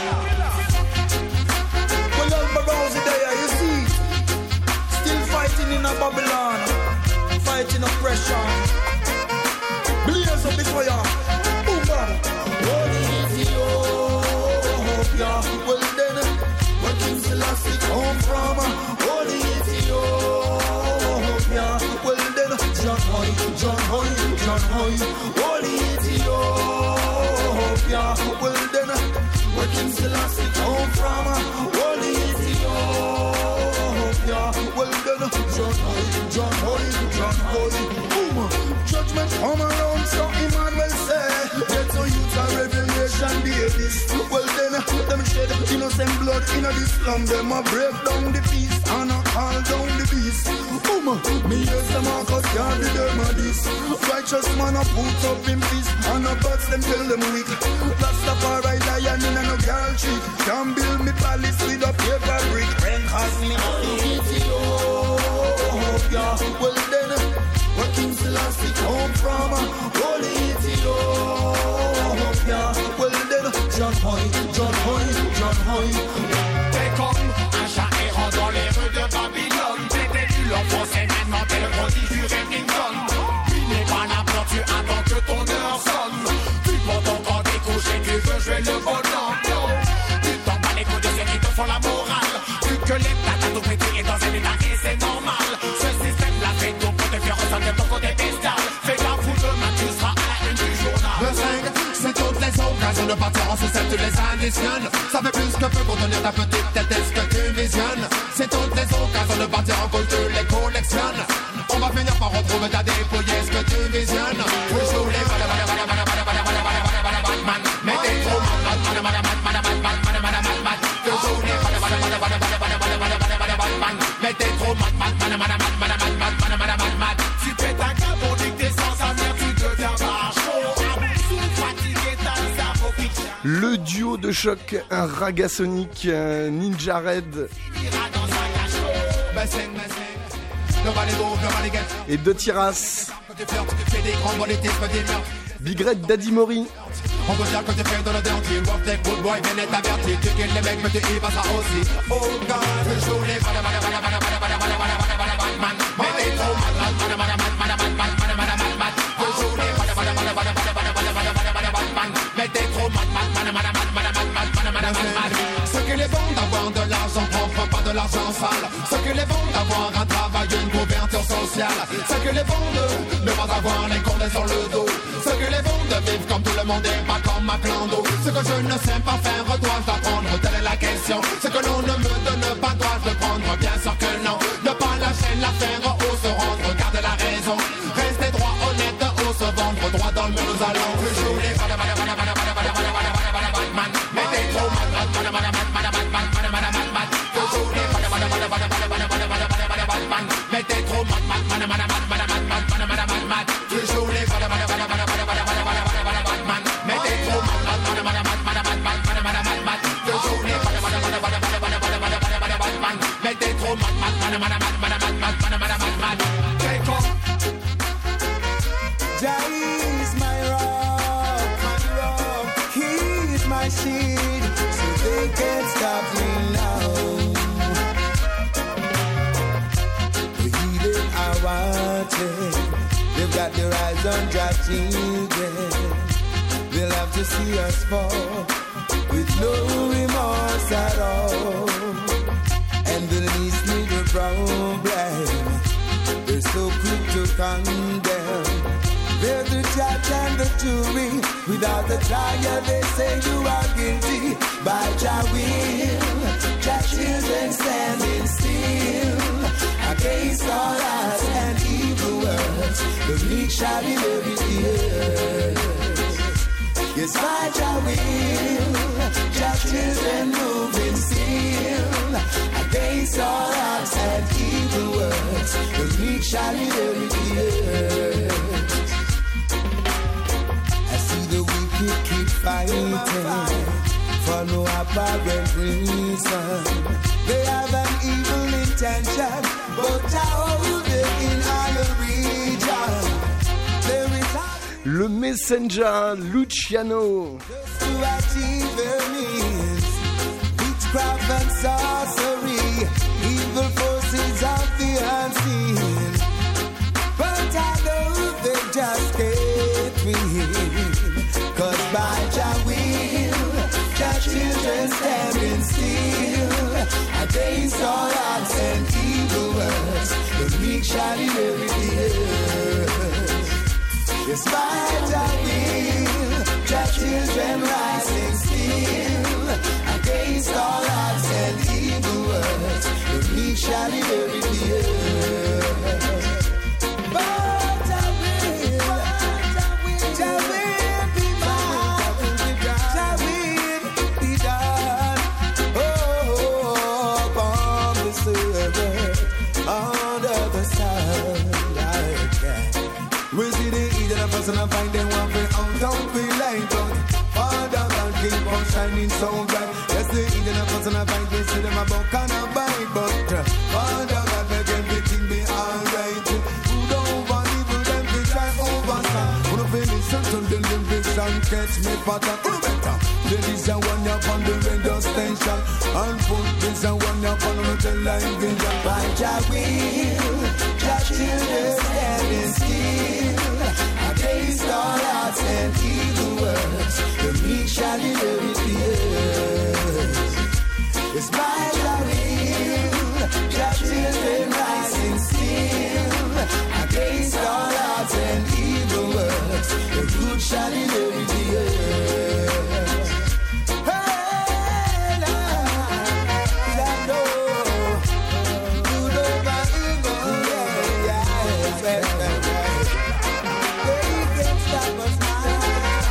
Well, Alba Rosie there, you see. Still fighting in a Babylon. Fighting oppression. Blaze up the fire. Boom, bam. Holy Ethiopia. Well then, where King Selassie come from? Holy Ethiopia. Well then, John Hoy, John Hoy, John Hoy. Holy Ethiopia. Well then, where King Selassie come from? Holy Ethiopia. Well then, John Hoy, John Hoy, John Hoy. Boom. Judgment come around, so Emmanuel say, get to youth and revelation babies. Well then, them shed innocent blood in the slum. Them a break down the peace and a call down the beast. Boom. Me hear the Marcus can't be them a this. Righteous man a put up in peace and a gods them tell them weak. That's the Rastafari lion in a no girl trick. Can't build me palace with a paper brick. Rain cause me Ethiopia. Well then, where King Selassie come from? Holy Ethiopia. Well then, John Hoy, John Hoy, John Hoy. T'es comme un chat errant dans les rues de Babylone. T'étais nul en français, maintenant t'es le prodige du Remington. Il n'est pas n'importe, tu attends que ton heure sonne. Tu prends ton corps découché, tu veux jouer le bonhomme. Tu t'en bats les coups de ceux qui te font la morale. Vu que l'État t'a tout pété et dans un état et c'est normal. Ce système l'a fait tout pour te faire ressentir ton côté bestial. Fais gaffe ou demain tu seras à la une du journal. Le 5, c'est toutes les occasions de partir en sucette, tu les additionnes. Ça fait plus que peu contenir ta petite tête, est-ce que tu visionnes? C'est toutes les occasions de partir en cause, tu les collectionnes. On va finir par retrouver ta dépouille, est-ce que tu visionnes? Toujours les Batman, mais t'es trop toujours les mais t'es trop Si tu es un gars pour dicter sans avenir, tu deviens barchot. Fatigué, t'as le cerveau qui tient. Le duo de choc, un Ragasonic, Ninja Red et deux Tiras. Big Red, Daddy Mori. On peut dire que t'es fait dans le dirty. Work take good boy, bien être averti. Tu kills les mecs, mais tu y vas ça aussi. Oh God, toujours les Batman. Mais t'es trop Batman. Toujours les Batman. Mais t'es trop Batman. Ce qu'il est bon d'avoir de l'argent propre, pas de l'argent sale. Ce qu'il est bon d'avoir un travail, une couverture sociale. Ce qu'il est bon de ne pas avoir les condés sur le dos. Ce qu'il est bon de vivre comme tout le monde et pas comme un clando. Ce que je ne sais pas faire, dois-je d'apprendre? Telle est la question. Ce que l'on ne me donne pas, dois-je le prendre? Bien sûr que non. Ne pas lâcher l'affaire, ou se rendre, garder la raison. Rester droit, honnête, ou se vendre. Droit dans le mur, nous allons toujours les Batman. Mais t'es trop Batman. Toujours les Batman. Mais t'es trop Batman. Toujours les Jah is my rock, He is my shield, so they can't stop me now. The heathen are watching, they've got their eyes on Jah children. They'll have to see us fall with no remorse at all. And the least little problem, they're so quick to condemn. They're the judge and the jury. Without a trial, they say you are guilty. By Jah will, Jah children standing still against all odds and evil words. The meek shall inherit the earth. Yes, by Jah will, Jah children moving still against all odds and evil words. The meek shall inherit the earth. I see the wicked keep fighting for no apparent reason. They have an evil intention, but Jehovah in our region. There is Le Messenger, Luciano. just to achieve their needs. Witchcraft and sorcery, evil forces of the unseen. But I know they just can't win. 'Cause by Jah will, Jah children standing still against all odds and evil words. The meek shall inherit the earth. Yes, by Jah will, Jah children rising still against all odds and evil words. The meek shall inherit the earth. But Jah will, Jah will be mine. Jah will be done. Oh, upon this earth, under the sun. We see the evil of us and I find them one way out. Don't be late, but Father God keep on shining so bright. Yes, the evil of us and I find we see them about kind of bite, but Father God make everything be alright. Who don't want evil, them be try overstand. Who don't feel listen to the lyrics and catch me pattern. Who better? There is a one up on the radio station and put this a one up on the television. By Jah will, Jah children standing still against all odds and evil words. The meek shall inherit the earth. It's by Jah will, Jah children rising still against all odds and evil words. The good shall inherit the earth. Hey, Lord, I know good over evil, yeah. They can't stop us now.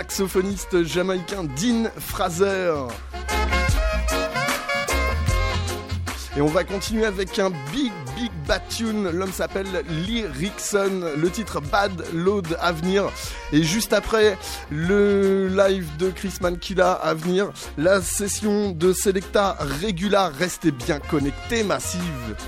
saxophoniste jamaïcain Dean Fraser. Et on va continuer avec un big bad tune. L'homme s'appelle Lee Rickson. Le titre Bad Load à venir. Et juste après, le live de Chris Mankilla à venir. La session de Selecta Regular. Restez bien connectés, Massive.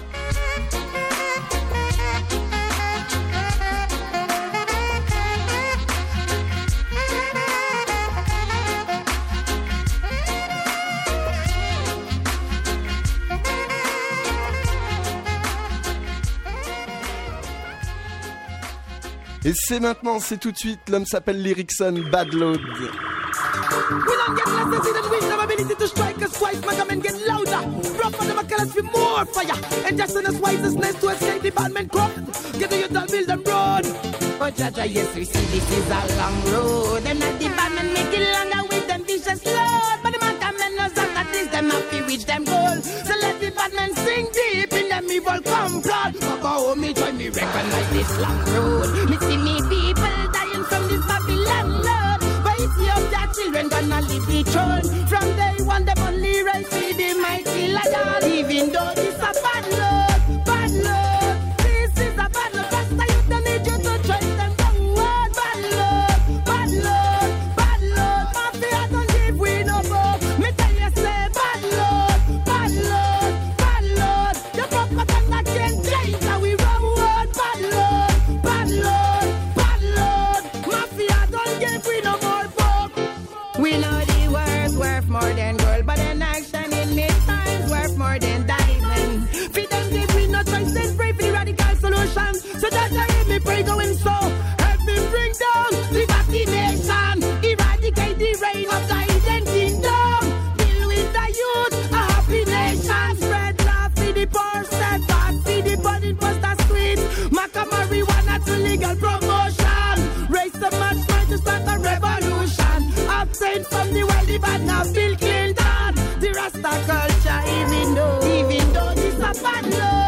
Et c'est maintenant, c'est tout de suite, l'homme s'appelle Lee Rickson, Bad Load. We don't get less to see them reach their ability to strike us twice. My comment get louder. Rougher them a kill us with more fire. And just in the wisest to escape the bad men crop. Get to your dog, build them road. But Jaja, yes, we see this is a long road. Them not the bad men make it longer with them vicious load. But the man come and knows that this them happy reach them goal. So let the bad men sing deep in them evil complot. Papa, me join me recognize this long road. Me see me people dying from this Babylon road. But it's your children gonna live the throne. From day one, them only rise see the mighty lion. Even though this a bad load, bad load. This is a bad load. Pastor, you don't need you to trust them downward. Bad load, bad load, bad load. Mafia don't give we no more. Me tell you say bad load, bad load, bad load. Your propaganda can't change how we run. Bad load, bad load, bad load. Mafia don't give we no more. We know the words worth more than gold, but an action in mid-times worth more than diamond. Feed them give we no choice, then pray for the radical solution. So that I hear me pray going so. Help me bring down the vaccination. Eradicate the reign of the hidden kingdom. Deal with the youth, a happy nation. Spread love for the poor, set back for the burning poster street. Maca marijuana to legal promotion. Raise the match to start a revolution. Abstain from the wealthy bad now Bill Clinton. The Rasta culture, even though this a bad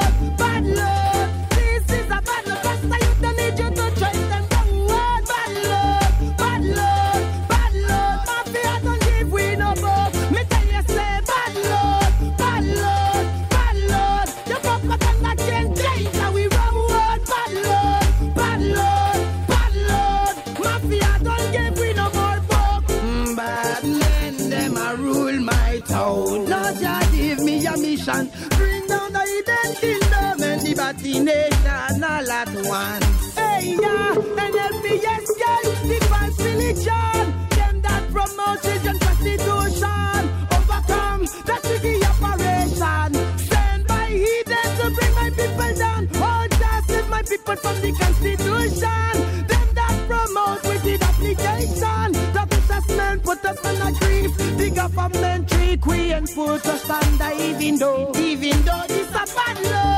load, this is a bad load. Rasta you don't need you to trust them downward. Bad load, bad load, bad load. Mafia don't give we no more. Me tell you say bad load, bad load, bad load. Your propaganda can't change how we run. Bad load, bad load, bad load. Mafia don't give we no more. Bad men, them a rule my town. Lord, Jah give me a mission. Bring down the hidden kingdom and the batty nation all at once. Hey, yeah, and LPS, yeah, the false religion. Them that promote children prostitution. Overcome the tricky operation. Stand by hidden to bring my people down. Oh, just save my people from the constitution. Them that promote wicked application. Men put us on a grief. The government treat we and put us under. Even though this a bad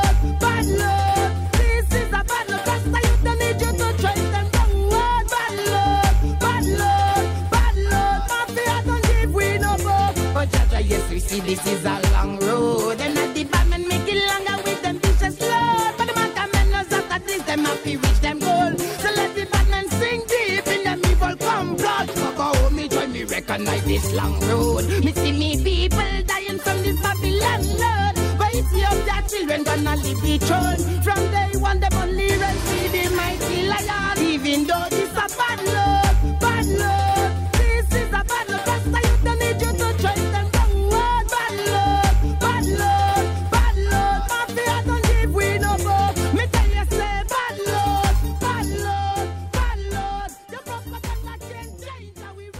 load, this is a bad load. Pastor, you don't need you to trust them downward. Bad load, bad load, bad load. Mafia don't give we no more. But Jaja, yes, we see this is a long road. And at the bad men make it longer with them vicious load. But the man come and knows after this, them happy reach them goal. So let the bad men sing deep in them evil complot. Me recognize this long road. Me see me people dying from this Babylon load. But it's your that children gonna live the throne. From day one, them only run see the mighty lion. Even though this a bad load, bad load. This is a bad load. Pastor, you don't need you to trust them downward. Bad load, bad load, bad load. Mafia don't give we no more. Me tell you say bad load, bad load, bad load. Your propaganda can't change how we run.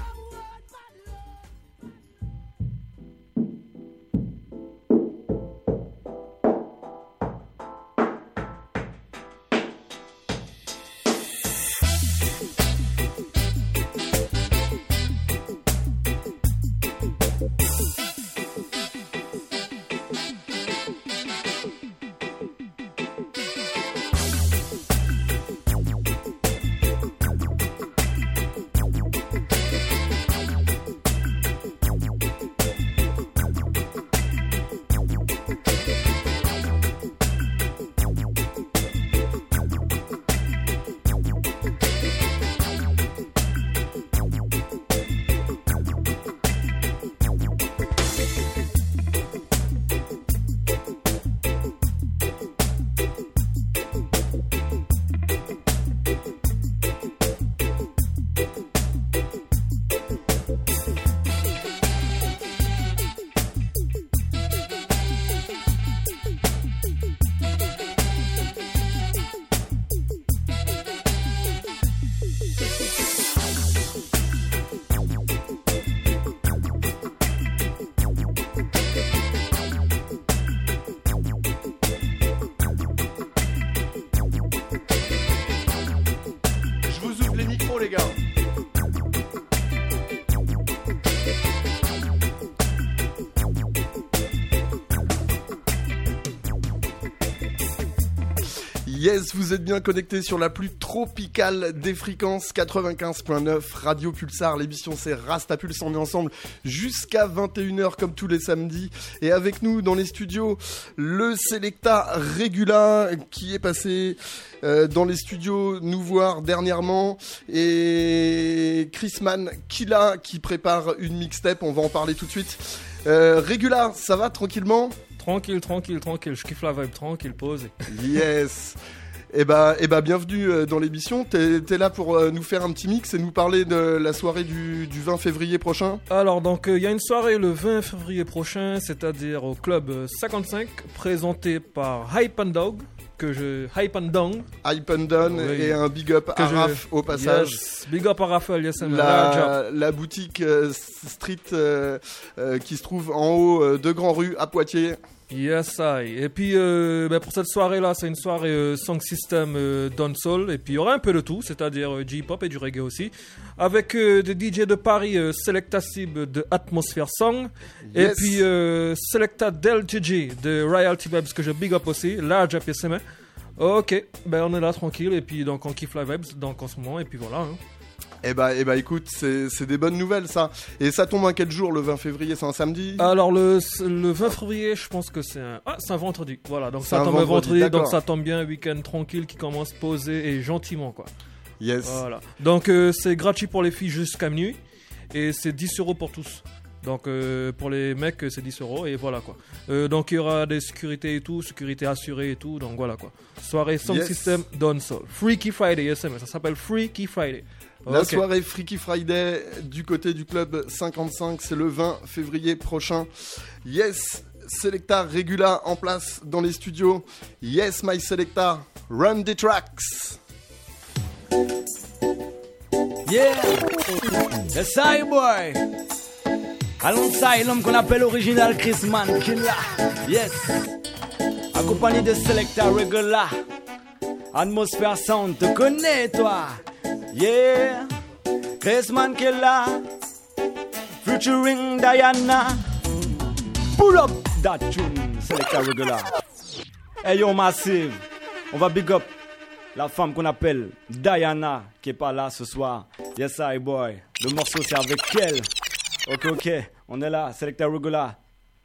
Yes, vous êtes bien connectés sur la plus tropicale des fréquences, 95.9 Radio Pulsar. L'émission c'est Rasta Pulse, on est ensemble jusqu'à 21h comme tous les samedis. Et avec nous dans les studios, le Selecta Regula qui est passé dans les studios nous voir dernièrement. Et Chrisman Killa qui prépare une mixtape, on va en parler tout de suite. Regula, ça va tranquillement ? Tranquille, je kiffe la vibe, tranquille, posé. Yes. Et bah, bienvenue dans l'émission. T'es là pour nous faire un petit mix et nous parler de la soirée du 20 février prochain. Alors, donc, il y a une soirée le 20 février prochain, c'est-à-dire au club 55, présentée par Hype and Dog. Hype and Down. Hype and Down, oui. Et un big up à Raph au passage. Yes. Big up à Raphaël, yes, la boutique street qui se trouve en haut de Grand Rue à Poitiers. Yes, I. Et puis pour cette soirée-là, c'est une soirée Song System dancehall. Et puis il y aura un peu de tout, c'est-à-dire du hip-hop et du reggae aussi. Avec des DJ de Paris, Selecta Sib de Atmosphere Song. Yes. Et puis Selecta Del Gigi de Royalty Vibes que je big up aussi. Large up SMA. Ok, on est là tranquille. Et puis donc on kiffe la vibes donc, en ce moment. Et puis voilà. Hein. Eh bah écoute, c'est des bonnes nouvelles ça. Et ça tombe à quel jour le 20 février? C'est un samedi? Alors le 20 février, je pense que c'est un vendredi. Voilà, donc ça tombe un vendredi, donc ça tombe bien, week-end tranquille qui commence posé et gentiment quoi. Yes. Voilà. Donc c'est gratuit pour les filles jusqu'à minuit et c'est 10 € pour tous. Donc pour les mecs c'est 10 € et voilà quoi. Donc il y aura des sécurités et tout, sécurité assurée et tout, donc voilà quoi. Soirée Song System Dancehall. Freaky Friday, SMS, ça s'appelle Freaky Friday. La soirée Freaky Friday du côté du club 55, c'est le 20 février prochain. Yes, Selecta Regula en place dans les studios. Yes, my Selecta, run the tracks. Yeah, the side boy. Alongside l'homme qu'on appelle Original Chrisman Killa. Yes, accompagné de Selecta Regula. Atmosphere Sound, te connais toi? Yeah, Chrisman Killa, featuring Diana. Pull up that tune, Selecta Regula. Hey yo Massive, on va big up la femme qu'on appelle Diana qui est pas là ce soir. Yes I boy, le morceau c'est avec elle. Ok, on est là, Selecta Regula.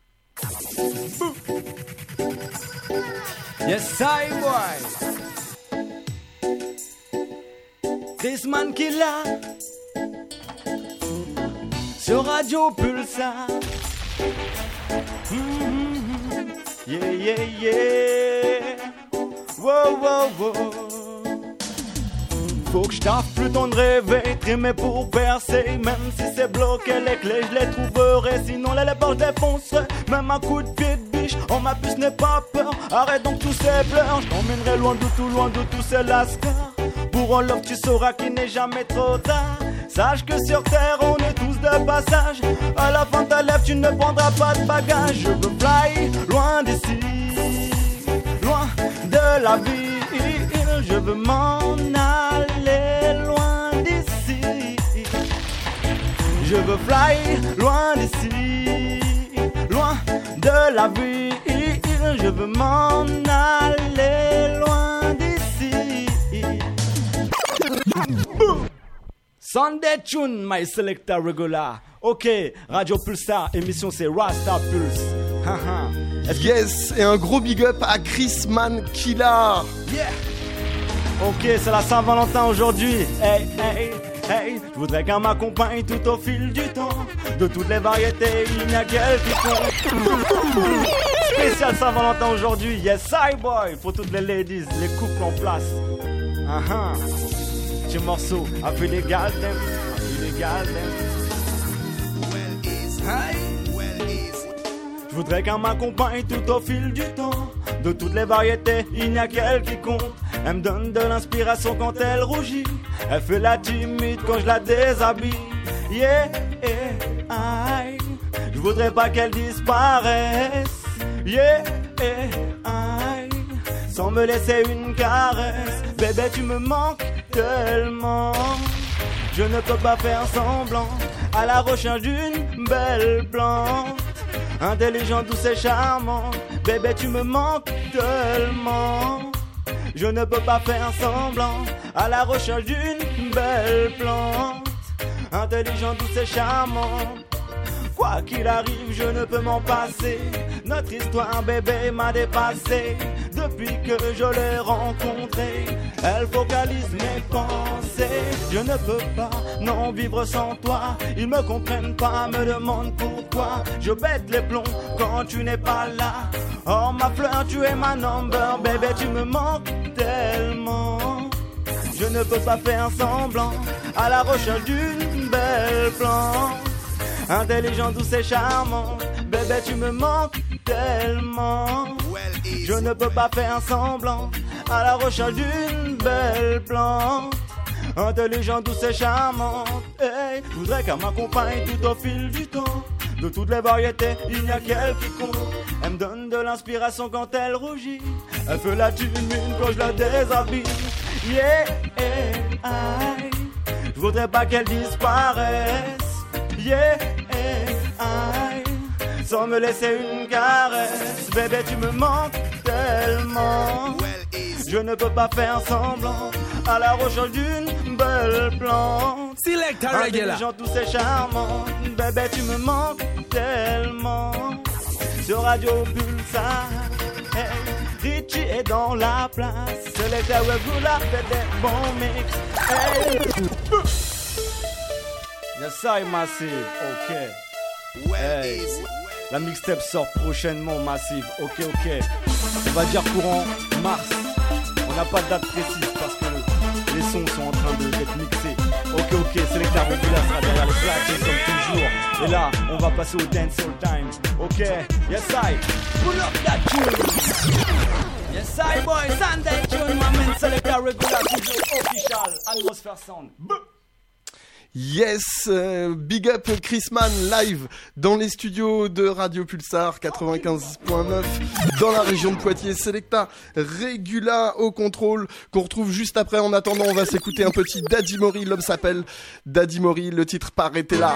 Yes I boy. Chrisman Killa sur Radio Pulsar. Yeah. Wow. Faut que je taffe plus le temps de rêver, trimer pour percer. Même si c'est bloqué, les clés je les trouverai. Sinon les portes défoncerai. Même un coup de pied de biche, en ma puce n'aie pas peur. Arrête donc tous ces pleurs, je t'emmènerai loin de tout ces lascars. Pour un love tu sauras qu'il n'est jamais trop tard. Sache que sur terre on est tous de passage. À la fin de ta lèvre tu ne prendras pas de bagages. Je veux fly loin d'ici, loin de la ville. Je veux m'en aller loin d'ici. Je veux fly loin d'ici, loin de la ville. Je veux m'en aller loin d'ici. Sunday tune, my Selecta Regula. Ok, Radio Pulsar, émission c'est Rasta Pulse. Yes, et un gros big up à Chrisman Killa. Yeah. Ok, c'est la Saint-Valentin aujourd'hui. Hey. Je voudrais qu'elle m'accompagne tout au fil du temps. De toutes les variétés, il n'y a qu'elle qui compte. Spécial Saint-Valentin aujourd'hui. Yes, I boy. Pour toutes les ladies, les couples en place. Petit morceau, appelez les gardens. Je voudrais qu'elle m'accompagne tout au fil du temps. De toutes les variétés, il n'y a qu'elle qui compte. Elle me donne de l'inspiration quand elle rougit. Elle fait la timide quand je la déshabille. Yeah, aïe. Je voudrais pas qu'elle disparaisse. Yeah, aïe. Sans me laisser une caresse. Bébé, tu me manques tellement. Je ne peux pas faire semblant. À la recherche d'une belle plante. Intelligente, douce et charmante. Bébé, tu me manques tellement. je ne peux pas faire semblant. À la recherche d'une belle plante, intelligente, douce et charmante. Quoi qu'il arrive, je ne peux m'en passer. Notre histoire, bébé, m'a dépassé. Depuis que je l'ai rencontrée, elle focalise mes pensées. Je ne peux pas, non, vivre sans toi. Ils me comprennent pas, me demandent pourquoi je bête les plombs quand tu n'es pas là. Oh ma fleur, tu es ma number, bébé, tu me manques tellement. Je ne peux pas faire semblant. À la recherche d'une belle plante, intelligente, douce et charmante. Bébé, tu me manques tellement. Je ne peux pas faire semblant. À la recherche d'une belle plante, intelligente, douce et charmante. Hey, je voudrais qu'elle m'accompagne tout au fil du temps. De toutes les variétés, il n'y a qu'elle qui compte. Elle me donne de l'inspiration quand elle rougit. Elle fait la timide quand je la déshabille. Yeah, I. Je voudrais pas qu'elle disparaisse. Yeah, I. Sans me laisser une caresse. Bébé, tu me manques tellement. Je ne peux pas faire semblant. À la recherche d'une belle plante, intelligente, douce et charmante. Bébé, tu me manques tellement. Sur Radio Pulsar, hey, Richie est dans la place. Selecta Regular fait des bons mix. Hey. Yes, I Massive, ok. Hey. La mixtape sort prochainement, Massive, ok. On va dire courant mars. On n'a pas de date précise parce que les sons sont en train d'être mixés. Ok, Selecta Regular sera derrière les platines comme toujours. Et là, on va passer au dancehall time. Ok, yes I, pull up that tune. Yes I boy, Sunday tune, my man. Selecta Regular, toujours official. Atmosphere Sound. Yes, big up Chrisman live dans les studios de Radio Pulsar 95.9 dans la région de Poitiers. Selecta Regula au contrôle qu'on retrouve juste après. En attendant, on va s'écouter un petit Daddy Mori. L'homme s'appelle Daddy Mori, le titre Paraît là.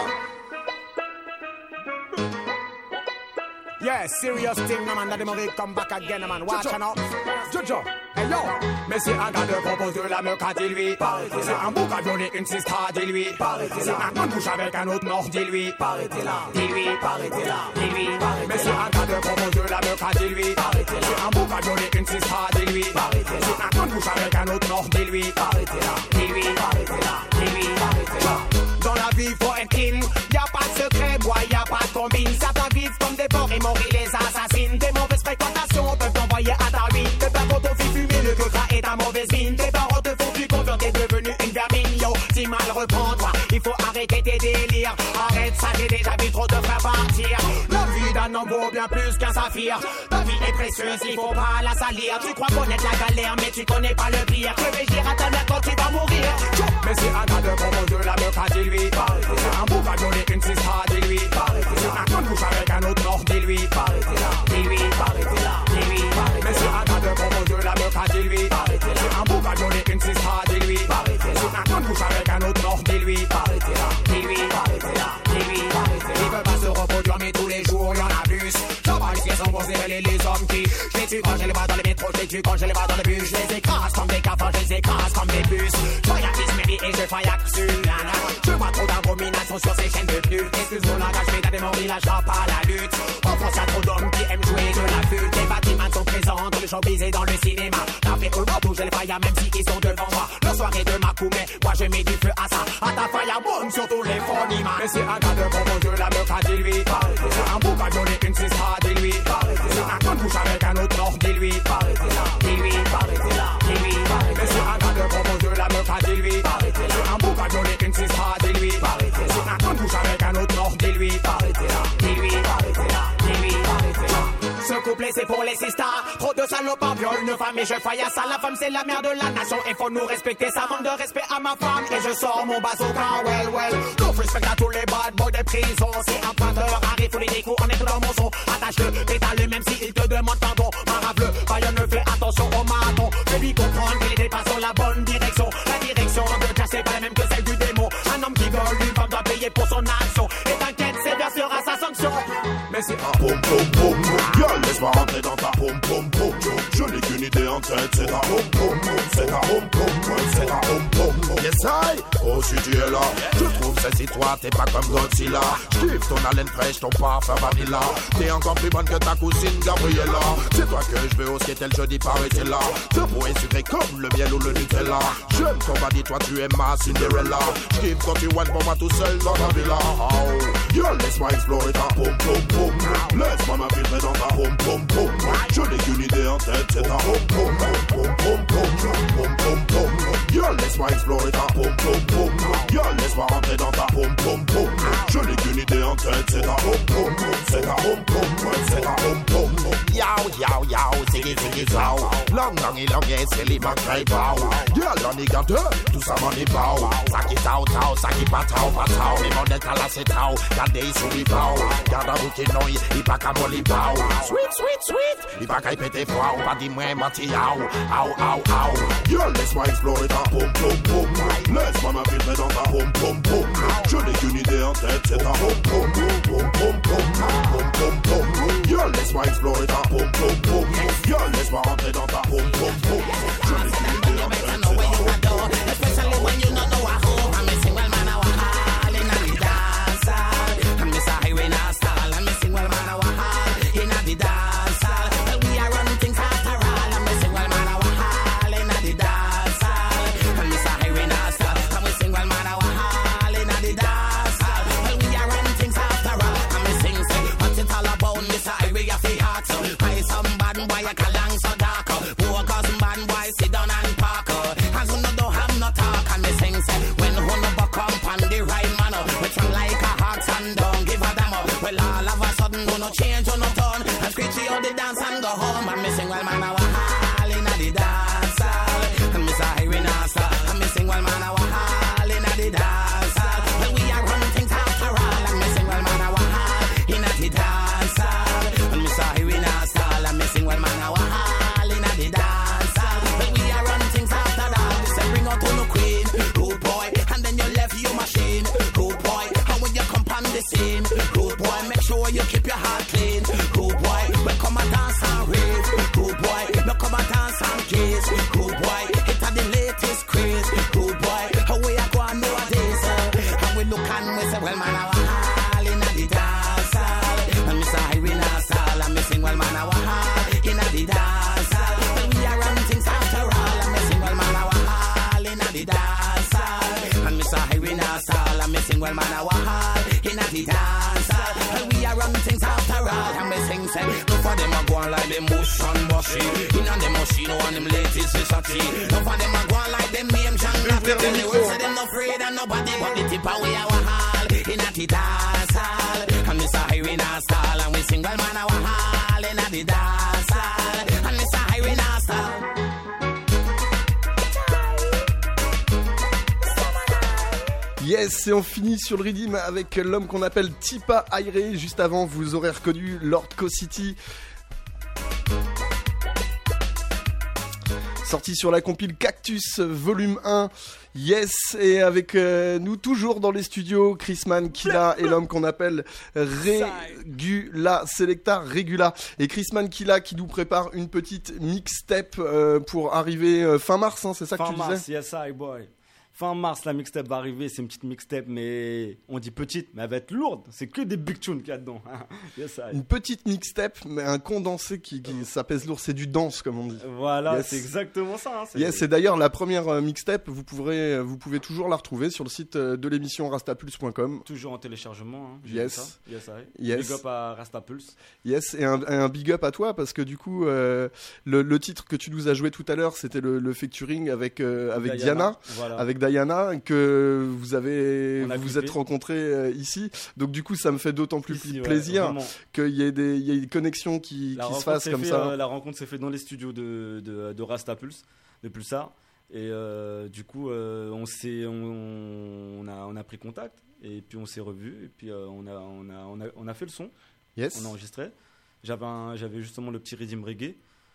Yeah, serious thing, man. Daddy Mori come back again, man. Watch out. Jojo, hey yo. Mais c'est un gars de propose de la meuf qu'a dit lui. C'est un bouc à violer une sista, dit lui. C'est un homme couche avec un autre mort, dit lui. Dis-lui. Mais c'est un gars de propose de la meuf qu'a dit lui. C'est un bouc à violer une sista, dit lui. C'est un homme couche avec un autre mort, dit lui. Dis-lui. Dans la vie, faut être clean. Y'a pas de secret, boy, y'a pas de combine. Certains vivent comme des porcs et mourir les assassines. Des mauvaises fréquentations peuvent t'envoyer à ta ruine. Tes parents t'ont fait fumer, le coca est ta mauvaise mine. Tes parents te font plus confiance, t'es devenu une vermine. Yo, si mal reprends-toi, il faut arrêter tes délires. Arrête ça, j'ai déjà vu trop te faire partir. La vie d'un homme vaut bien plus qu'un saphir. Ta vie est précieuse, il faut pas la salir. Tu crois connaître la galère, mais tu connais pas le pire. Que vais-je dire à ta mère quand tu vas mourir? Mais c'est un gars de propose de la meuf, dis-lui. C'est un bouc à violer une sista, dis-lui. C'est un homme couche avec un autre mort, dis-lui. Dis-lui. Mais c'est un gars de propose de la meuf, dis-lui. C'est un bouc à violer une sista, dis-lui. C'est un homme couche avec un autre mort, dis-lui. Dis-lui. Il veut pas se reproduire, mais tous les jours y'en a plus. J'en parle qui sont pour révéler les hommes qui. Je les tue quand je les vois dans les métros, je les tue quand je les vois dans les bus. Je les écrase comme des cafards, je les écrase comme des bus. Joyakis, Mary et je fayac sur Nana. Je vois trop d'abominations sur ces chaînes de pute. Excuse mon langage, mais Daddy Mori lâchera pas la lutte. En France, y'a trop d'hommes qui aiment jouer de la flûte. Les bâtiments sont présents dans le showbiz et dans le cinéma. T'as fait all bouge les faillas, même si ils sont devant moi. Le soirée de Makoumé, moi je mets du feu à ça. À ta faille, boum, sur tous les phonimas. Mais c'est un gars de propose de la meuf, dis-lui. C'est un bouc à violer une sista, dis-lui. C'est un homme couche avec un autre mort, dis-lui. Dis-lui. Mais c'est un gars de propose de la meuf, dis-lui. C'est un bouc à violer une sista, dis-lui. C'est un homme couche avec un autre mort, dis-lui. Dis-lui. Ce couplet c'est pour les sistas. Trop de salopards violent une femme et je faille à ça. La femme c'est la mère de la nation et faut nous respecter. Ça manque de respect à ma femme et je sors mon bazooka. Well. No respect à tous les bad boys des prisons. Si un pointeur arrive, faut les découps, on est dans mon son. Attache-le, pétale-le même s'il te demande pardon. Marave-le, Bayonne ne fait attention au maton. Fais-lui comprendre qu'il est pas dans la bonne direction. La direction de Jazz c'est pas la même que celle du démon. Un homme qui vole une femme doit payer pour son action. Et t'inquiète, c'est bien sûr à sa sanction. mais c'est un pom pom pom. Girl, laisse-moi rentrer dans ta pom pom pom. Je n'ai qu'une idée en tête, c'est ta pom pom pom. C'est ta pom pom pom, c'est ta pom pom pom. Yes I, oh si tu es là, je trouve c'est toi, t'es pas comme Godzilla. J'kiffe ton haleine fraîche, ton parfum vanilla. T'es encore plus bonne que ta cousine Gabriella. C'est toi que je veux au skate, le jeudi par là. Ta peau est sucrée comme le miel ou le Nutella. J'aime ton body, toi tu es ma Cinderella. J'kiffe quand tu whines pour moi tout seul dans ta villa. Oh, yo laisse-moi explorer ta pom pom pom. Laisse-moi m'infiltrer dans ta pom pom pom. Je n'ai qu'une idée en tête, c'est ta pom pom pom pom pom pom pom pom. Yo laisse-moi explorer ta pom pom pom. Yo laisse-moi rentrer dans ta pom pom pom. Je n'ai qu'une idée en tête, c'est ta pom pom pom. C'est ta pom pom pom, c'est ta pom pom pom. Yow yow yow, ziggy ziggy zow. Long c'est les mains qui bow. Girl on y garde, tout ça m'en est bow. Ça qui tao tao, ça qui patao patao. Mais mon état là c'est tao, gardez ils sont les bow. Garde un bouquet non, il pas qu'à mon les bow. Sweet sweet sweet, il pas qu'à y péter froid. Pas dit moi menti yow, ow ow ow. Girl laisse-moi explorer ta pom pom pom. Laisse-moi m'infiltrer dans ta pom pom pom. Je n'ai qu'une idée en tête, c'est ta pom pom pom pom pom pom pom pom. Girl laisse-moi explorer ta pom pom pom. Girl laisse-moi rentrer dans ta pom pom pom. Je n'ai qu'une idée en tête, c'est ta pom pom pom. Especially when you not know a hoe. I'm missing well man a wahal in a the dance hall. I'm miss a highway na stall. I'm missing well man a wahal in a the dance hall. Well we are running things after all. I'm missing well man a wahal in a the dance hall. I'm miss a highway na stall. I'm missing well man a wahal in a the dance hall. Well we are running things after all. I'm missing say what's it all about? Miss a highway of the heart. So I some bad boy a kalang so dark. Poor cousin bad boy sit down and park. As who no don't have no talk and me sing say when who no buck up on the right manner. We strong like a heart and don't give a damn up. Well all of a sudden who no change who no turn. And screechy out the dance and go home. And me sing well man a wahal in a the dance hall. And me say we not stop. And me sing well man a wahal in a the dance hall. Well we are running things after all. And me sing well man a wahal in a the dance hall. And me say we not stop. And me sing well man a wahal in a the dance hall. Well we are running things after all. Me say bring out to no queen, rude boy. And then you left your machine, rude boy. And when you come on the scene, rude boy, make sure you keep your heart clean, rude boy. When come and dance and rave, rude boy. No come and dance and kiss, rude boy. It are the latest craze, rude boy. How we are going nowadays, and we look and we say, well man, I wahal in a the dance hall. And me say we not stall, and me sing, well man, I wahal in a the dance hall. Well we are running things after all, and me sing, well man, I wahal in a the dance hall. And me say we not stall, and me sing, well man, I wahal in a the dance hall. Well we are running things after all, and me sing, say, no for them a go on like them bush and bushy. In on them machine, on them latest Versace. No for them a go on like them name Jean-Claude. Tell the world say them no afraid and nobody but the tip away a wahal in a the dance hall. And me say we not stall, and we sing, well man, I wahal in a the dance hall. And me say we not stall. Yes, et on finit sur le rythme avec l'homme qu'on appelle Tipa Aire. Juste avant, vous aurez reconnu Lord Co-City. Sorti sur la compile Cactus volume 1. Yes, et avec nous toujours dans les studios, Chrisman, Killa et l'homme qu'on appelle Regula, Selecta Regula. Et Chrisman, Killa qui nous prépare une petite mixtape pour arriver fin mars, hein, c'est ça que tu disais? Fin mars, yes I boy. Fin mars, la mixtape va arriver. C'est une petite mixtape, mais on dit petite, mais elle va être lourde. C'est que des big tunes qu'il y a dedans. Yes, une petite mixtape, mais un condensé qui ça pèse lourd. C'est du danse, comme on dit. Voilà, yes. C'est exactement ça. Hein, yes, et d'ailleurs, la première mixtape, vous pouvez toujours la retrouver sur le site de l'émission rastapulse.com. Toujours en téléchargement. Hein, yes. Yes. Big up à Rastapulse. Yes, et un big up à toi, parce que du coup, le titre que tu nous as joué tout à l'heure, c'était le featuring avec Diana. Voilà. Avec Diana, que vous êtes rencontrés ici, donc du coup ça me fait d'autant plus plaisir qu'il y ait des connexions qui se fassent comme ça. La rencontre s'est faite dans les studios de Rastapulse, de Pulsar, et du coup on a pris contact, et puis on s'est revus, et puis on a fait le son. Yes. On a enregistré. J'avais justement le petit rhythm reggae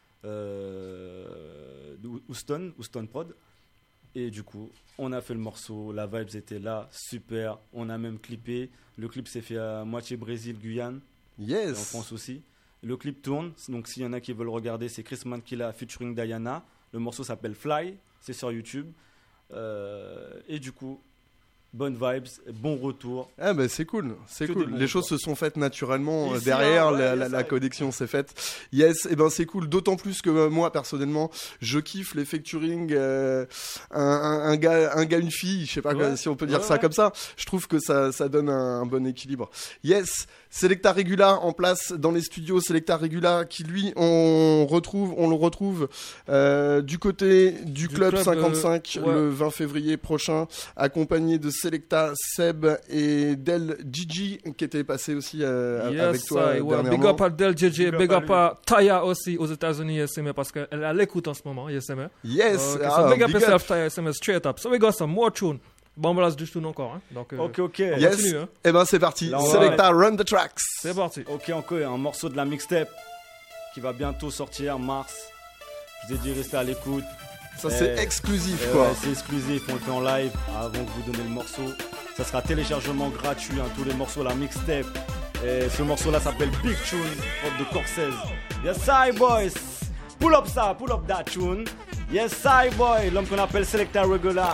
Houston Prod. Et du coup, on a fait le morceau, la vibes était là, super. On a même clippé. Le clip s'est fait à moitié Brésil, Guyane. Yes. Et en France aussi. Le clip tourne, donc s'il y en a qui veulent regarder, c'est Chris Mankilla featuring Diana. Le morceau s'appelle Fly, c'est sur YouTube. Et du coup, bonnes vibes, bon retour. Ah bah c'est cool, c'est Que cool. des bons Les choses se sont faites naturellement Ici, derrière, ouais, la connexion s'est faite. Yes, et ben c'est cool. D'autant plus que moi personnellement, je kiffe les featuring. Un gars, une fille, je sais pas Ouais. si on peut dire Ouais, ça ouais. comme ça. Je trouve que ça donne un bon équilibre. Yes, Selecta Regula en place dans les studios. Selecta Regula qui lui, on le retrouve du côté du club 55 ouais. le 20 février prochain, accompagné de Selecta, Seb et Del Gigi qui était passé aussi avec toi ouais. dernièrement. Big up à Del Gigi, big up à Taya aussi aux États-Unis, YSMA, parce qu'elle est à l'écoute en ce moment, YSMA. Yes, Okay, ah, so big up big yourself, Taya YSMA, straight up. So we got some more tune. Bon, on balance du tune encore, hein. Donc, Ok. on Yes, continue, hein. et ben c'est parti. Là, on va Selecta, run the tracks. C'est parti. Ok, encore un morceau de la mixtape qui va bientôt sortir, mars. Je vous ai dit, restez à l'écoute. Ça, c'est exclusif, quoi. Ouais, c'est exclusif, on le fait en live avant que vous donnez le morceau. Ça sera téléchargement gratuit, hein, tous les morceaux, la mixtape. Et ce morceau-là s'appelle Big Tune, prod de Corsez. Yes, I boys. Pull up ça, pull up that tune. Yes, I boy, l'homme qu'on appelle Selecta Regula.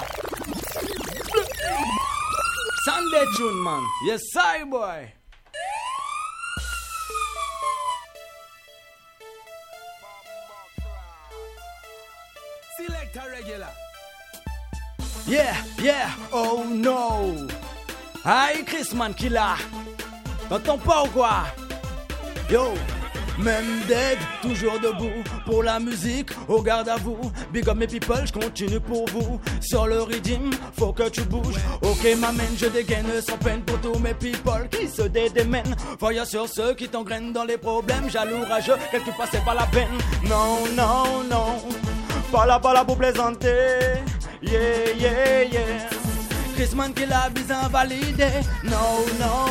Sunday tune, man. Yes, I boy. Select a regular. Yeah, oh no. Aïe, Chris Mankilla. T'entends pas ou quoi? Yo, même dead, toujours debout. Pour la musique, au garde à vous. Big up mes people, je continue pour vous. Sur le rythme, faut que tu bouges. Ok, m'amène, je dégaine sans peine pour tous mes people qui se démènent. Fire sur ceux qui t'engrainent dans les problèmes. Jaloux, rageux, quel tu passais pas la peine. Non. Pas là pour plaisanter. Yeah. Chris Mankilla bise invalidé. Non.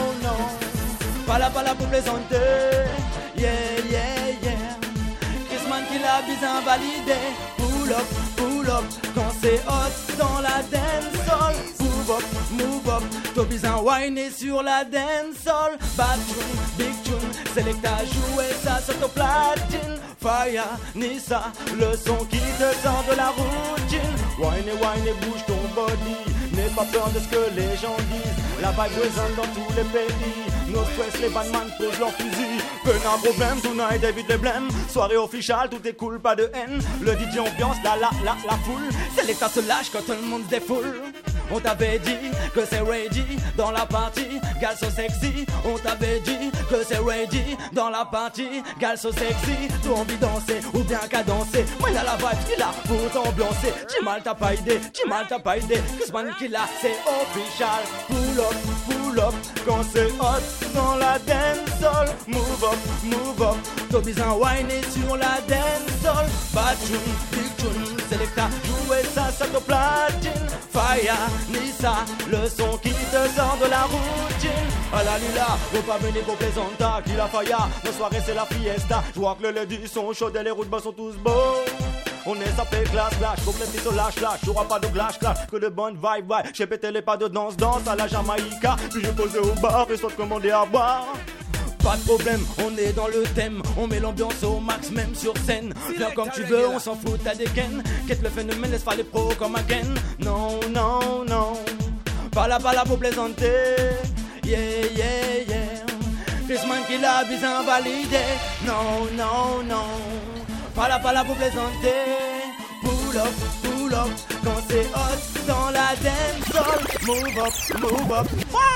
Pas là pour plaisanter. Yeah. Chris Mankilla bise invalidé. Pull up, quand c'est hot dans la dancehall. Move up, toi bizarre whiner sur la dancehall. Bad tune, big tune, Selecta jouer ça sur ton platine. Fire, Nissa, le son qui te sort de la routine. Whiner, bouge ton body. N'aie pas peur de ce que les gens disent. La vibe résonne dans tous les pays. No stress, les bandman posent leur fusil. Peine un problème, tonight évite les blèmes. Soirée officielle, tout est cool, pas de haine. Le DJ ambiance, la foule. Selecta se lâche quand tout le monde se défoule. On t'avait dit que c'est ready dans la partie, gal so sexy. On t'avait dit que c'est ready dans la partie, gal so sexy. Tu as envie de danser ou bien qu'à danser. Moi y'a la vibe qui là pour t'ambiancer. J'ai mal t'as pas idée. Chris Mankilla c'est official. Pull up, quand c'est hot dans la dancehall. Move up, t'as besoin whiner sur la dancehall. Bad tune, big tune, Selecta jouer ça te platine. Fire, Nissa, le son qui te sort de la routine. À la lila, faut pas venir pour plaisanter. Qui la faya, nos soirées c'est la fiesta. Je vois que les ladies sont chaudes et les routes sont tous beaux. On est sapé clash, faut que les filles se lâchent, y'aura pas de clash, que de bonnes vibes, j'ai pété les pas de danse à la Jamaïca. Puis j'ai posé au bar et soit commandé à boire. Pas de problème, on est dans le thème. On met l'ambiance au max, même sur scène. Viens comme tu veux, on s'en fout, t'as des ken. Quête le phénomène, laisse pas les pros comme again. Non. Pas là pour plaisanter. Yeah. Chris Mankilla bise invalidé. Non. Pas là pour plaisanter. Pull up, quand c'est hot dans la dancehall. Move up.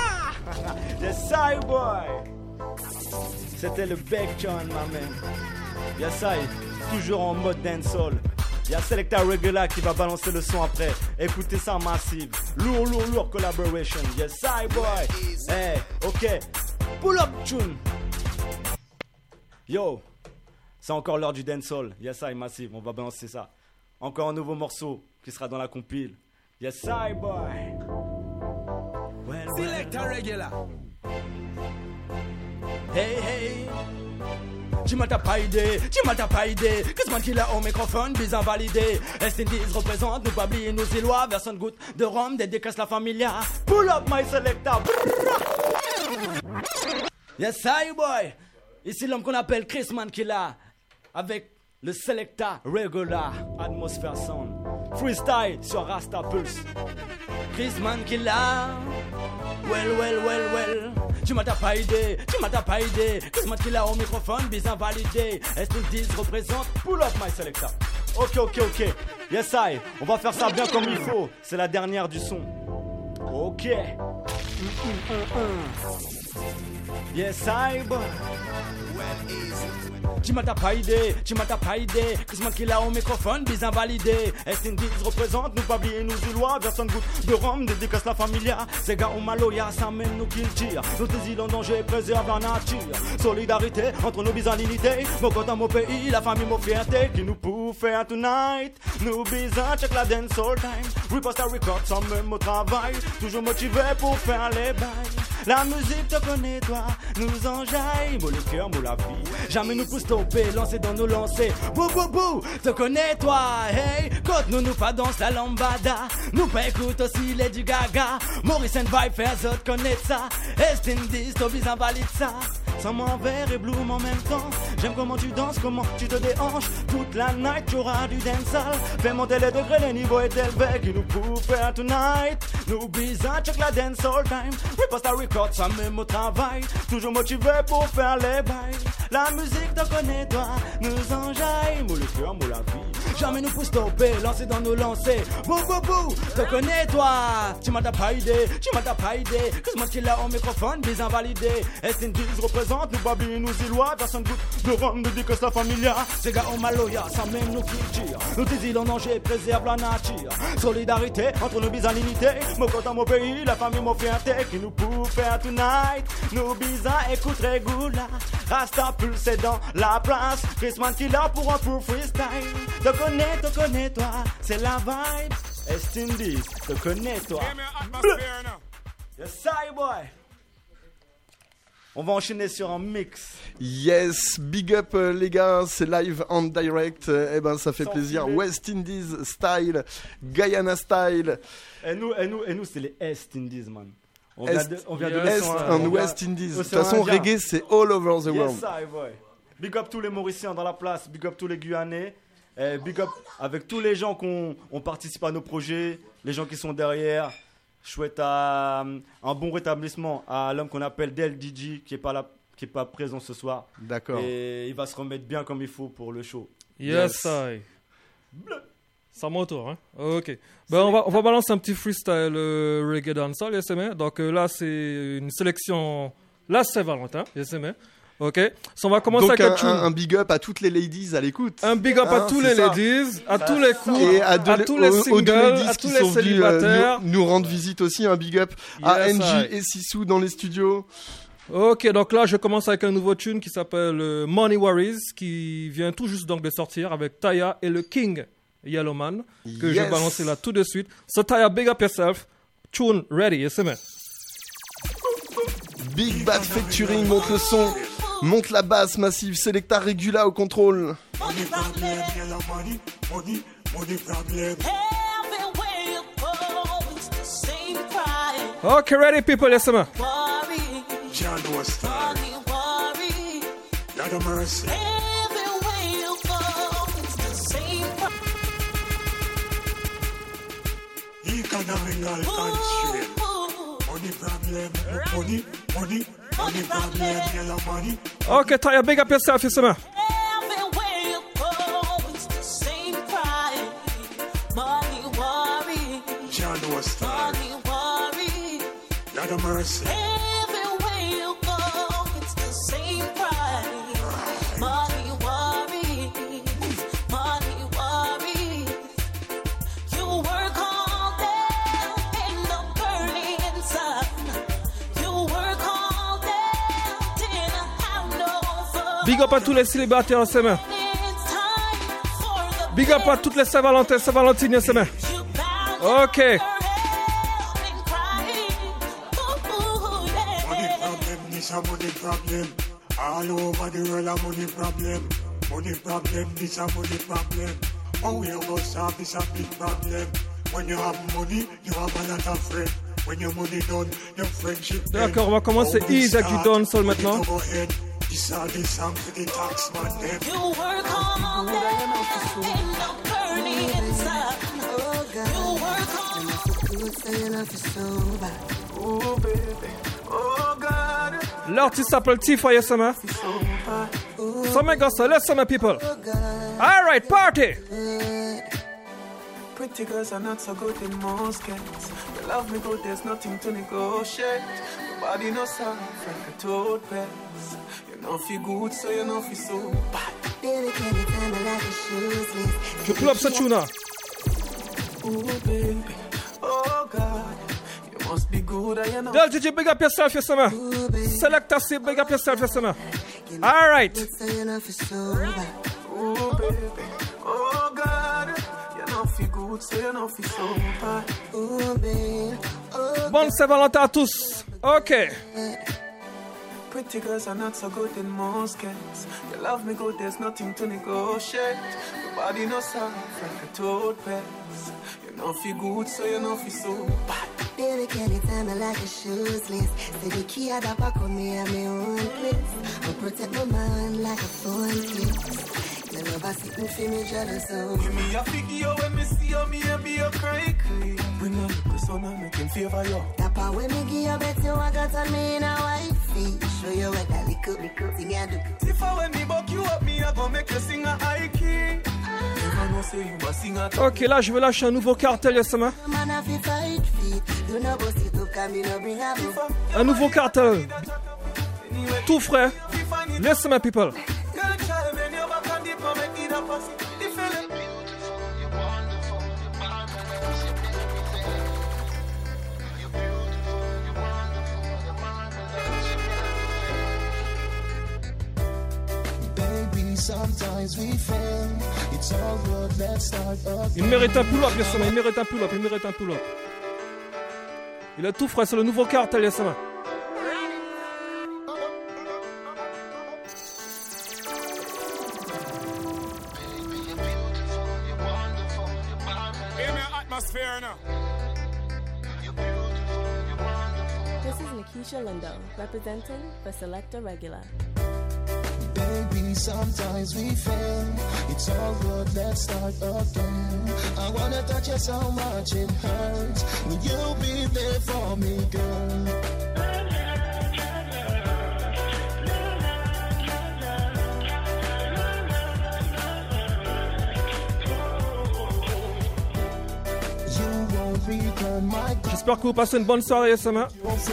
Yes, I boy. C'était le Big John, my man. Yes, I, toujours en mode dancehall. Y'a Selecta Regula qui va balancer le son après. Écoutez ça, massive. Lourd collaboration. Yes, I boy. Hey, ok. Pull up tune. Yo, c'est encore l'heure du dancehall. Yes, I, massive. On va balancer ça. Encore un nouveau morceau qui sera dans la compile. Yes, I boy. Selecta Regula. Hey. Tu m'as pas idée. Chris Mankilla au microphone, bise invalidé. Est Indies représente, nous pas oublier nos Îlois. Version de goutte de rhum, dédicace la familia. Pull up my Selecta. Yes, I boy. Ici l'homme qu'on appelle Chris Mankilla avec le Selecta Regular Atmosphere Sound. Freestyle sur Rasta Pulse. Chris Mankilla. Well. Tu m'as pas idée. Chris Mankilla au microphone, bien validé. S10 représente Pull Up My Selecta. Ok. Yes, on va faire ça bien comme il faut. C'est la dernière du son. Ok. Yes, boy. Tu m'as pas idée. Chris Mankilla au microphone, bien validé. S10 représente, nous pas oublier nous Zillois. Version de goutte de rhum, dédicace la familia. Ces gars au maloya, ça mène nous qu'ils tirent. Nos îles en danger, préserve la nature. Solidarité entre nos bizarrinités. Mon côté, mon pays, la famille, mon fierté. Qui nous pour faire tonight. Nous bizarres, check la dance all time. Riposte à record, sans même au travail. Toujours motivé pour faire les bails. La musique te connaît, toi, nous enjaille. Moi le cœur, moi la vie. Jamais nous pousse stopper, lancer dans nos lancers. Bou, te connais, toi, hey. Quand nous pas danse la lambada. Nous pas écoute aussi Lady Gaga. Maurice and Vibe, faire autres connaître ça. Est-ce t'as bien invalide ça. Sans m'envers et bloom en même temps. J'aime comment tu danses, comment tu te déhanches. Toute la night, tu auras du dancehall. Fais monter les degrés, les niveaux est élevé. Qui nous pour faire tonight. Nous bizarres, check la dance all time. Riposte à record, ça même au travail. Toujours motivé pour faire les bails. La musique te connaît, toi, nous enjaille. Moi le cœur, moi la vie. Jamais nous pour stopper, lancer dans nos lancers. Bou, te connais, toi. Tu m'as pas idée. Chris Mankilla au microphone, bien invalidé. S10 représente, nous babines, nous Zillois. Personne goûte de rhum, dédicace la familia. Ces gars au maloya, ça même nous culture. Nous tes îles en danger, préserve la nature. Solidarité entre nos bizarrinités. Mon côté, mon pays, la famille, mon fierté. Qui nous pour faire tonight. Nos bizarres, écoute Regula. Rasta pulse dans la place. Chris Mankilla pour un pour freestyle. Te connais, toi, c'est la vibe. S10, te connais, toi. Yes, boy. On va enchaîner sur un mix. Yes, big up les gars, c'est live en direct. Eh ben ça fait plaisir. Filet. West Indies style, Guyana style. Et nous c'est les Est Indies, man. On vient de l'Est and West Indies. De toute façon, reggae c'est all over the world. Yes, boy. Big up tous les Mauriciens dans la place, big up tous les Guyanais. Big up avec tous les gens qui ont participé à nos projets, les gens qui sont derrière. Je souhaite un bon rétablissement à l'homme qu'on appelle Del DJ qui est pas présent ce soir. D'accord. Et il va se remettre bien comme il faut pour le show. Yes, I. C'est à mon tour, hein. Ok. Ben on va balancer un petit freestyle reggae dancehall, yes, donc là c'est une sélection. Là c'est Valentin, yes, ok. So, on va commencer donc avec un big up à toutes les ladies à l'écoute. Un big up à tous les ladies, à tous les couples, et à tous les singles, à tous les célibataires. Nous rendre visite aussi, un big up à NJ et Sissou dans les studios. Ok, donc là je commence avec un nouveau tune qui s'appelle Money Worries, qui vient tout juste donc de sortir avec Taya et le King Yellowman, que je vais balancer là tout de suite. So Taya, big up yourself, tune ready, yes, man. Big Bad Featuring, monte le son. Monte la basse massive, Selecta Regula au contrôle. Money problem, yellow money problem. Everywhere you go, it's the same cry. Okay, ready people, yes, man. Worry, John was worry, Lord of mercy. Everywhere you go, it's the same cry. Economical constraint. Money problem, money problem, yellow money. Okay, Taya, big up yourself, yes, man. Everywhere you go, it's the same cry. Money worry, John was money worry. Lord of mercy. Everywhere you go, it's the same cry. Money worry, money worry. You work all day in the burning sun. You work all day, didn't have no fun. Big up à tous les célibataires, yes, man. Big up à toutes les Saint-Valentin, Saint-Valentine, yes, man. Ok. This a money problem. All over the world a money problem. Money problem, this a money problem. How you go solve this a big problem? When you have money, you have a lot of friends. When your money done, your friendship. D'accord, on va commencer easy avec du dancehall maintenant. This are the song for the tax man them. You work all day, end up burning inside. You work all Oh baby, oh God. L'artiste s'appelle Tifa Yesama. Some gossa, let's some people. Alright, party! Pretty girls are not so good in most cases. You love me good, there's nothing to negotiate. Your body no soft like a toad pass. You know feel good, so you know feel so bad. Baby, can you tell me like a shoeless? Je pull up Satuna. Oh baby, oh God. You must be good, I know. Girl, DJ, big up yourself, Yesama. Selector C, big up yourself, Yesama. Alright. Oh baby, oh God. You know feel good, so you know feel so bad. Oh baby, oh Bon Saint-Valentin à tous. Ok. Pretty girls are not so good in most cases. You love me good, there's nothing to negotiate. Your body no soft like a toad pass. You know feel good, so you know feel so bad. Baby, can you tell me like a shoeless? Say the key at the back of me and my own place. I protect my mind like a phone case. You never see me feel me jealous of. Give me a figure when me see you, me and be a cry. Bring a little son and make him favor you. That part when me give you bet you I got on me in a wifey. Show you what that little thing I do. If I when me buck you up, me I gon' make you sing a high key. Never know say you a singer. Ok, là je vais lâcher un nouveau cartel, Yesama. Un nouveau cartel. Tout frais. Listen my people. Il mérite un pull-up, Yesama. Il mérite un pull-up. Il mérite un pull-up. Il est tout frais, c'est le nouveau cartel, Yesama. This is Nikisha Lindo, representing the Selector Regular. Baby, sometimes we fail. It's all good, let's start again. I wanna touch you so much it hurts. Will you be there for me, girl? J'espère que vous passez une bonne soirée, Yesama.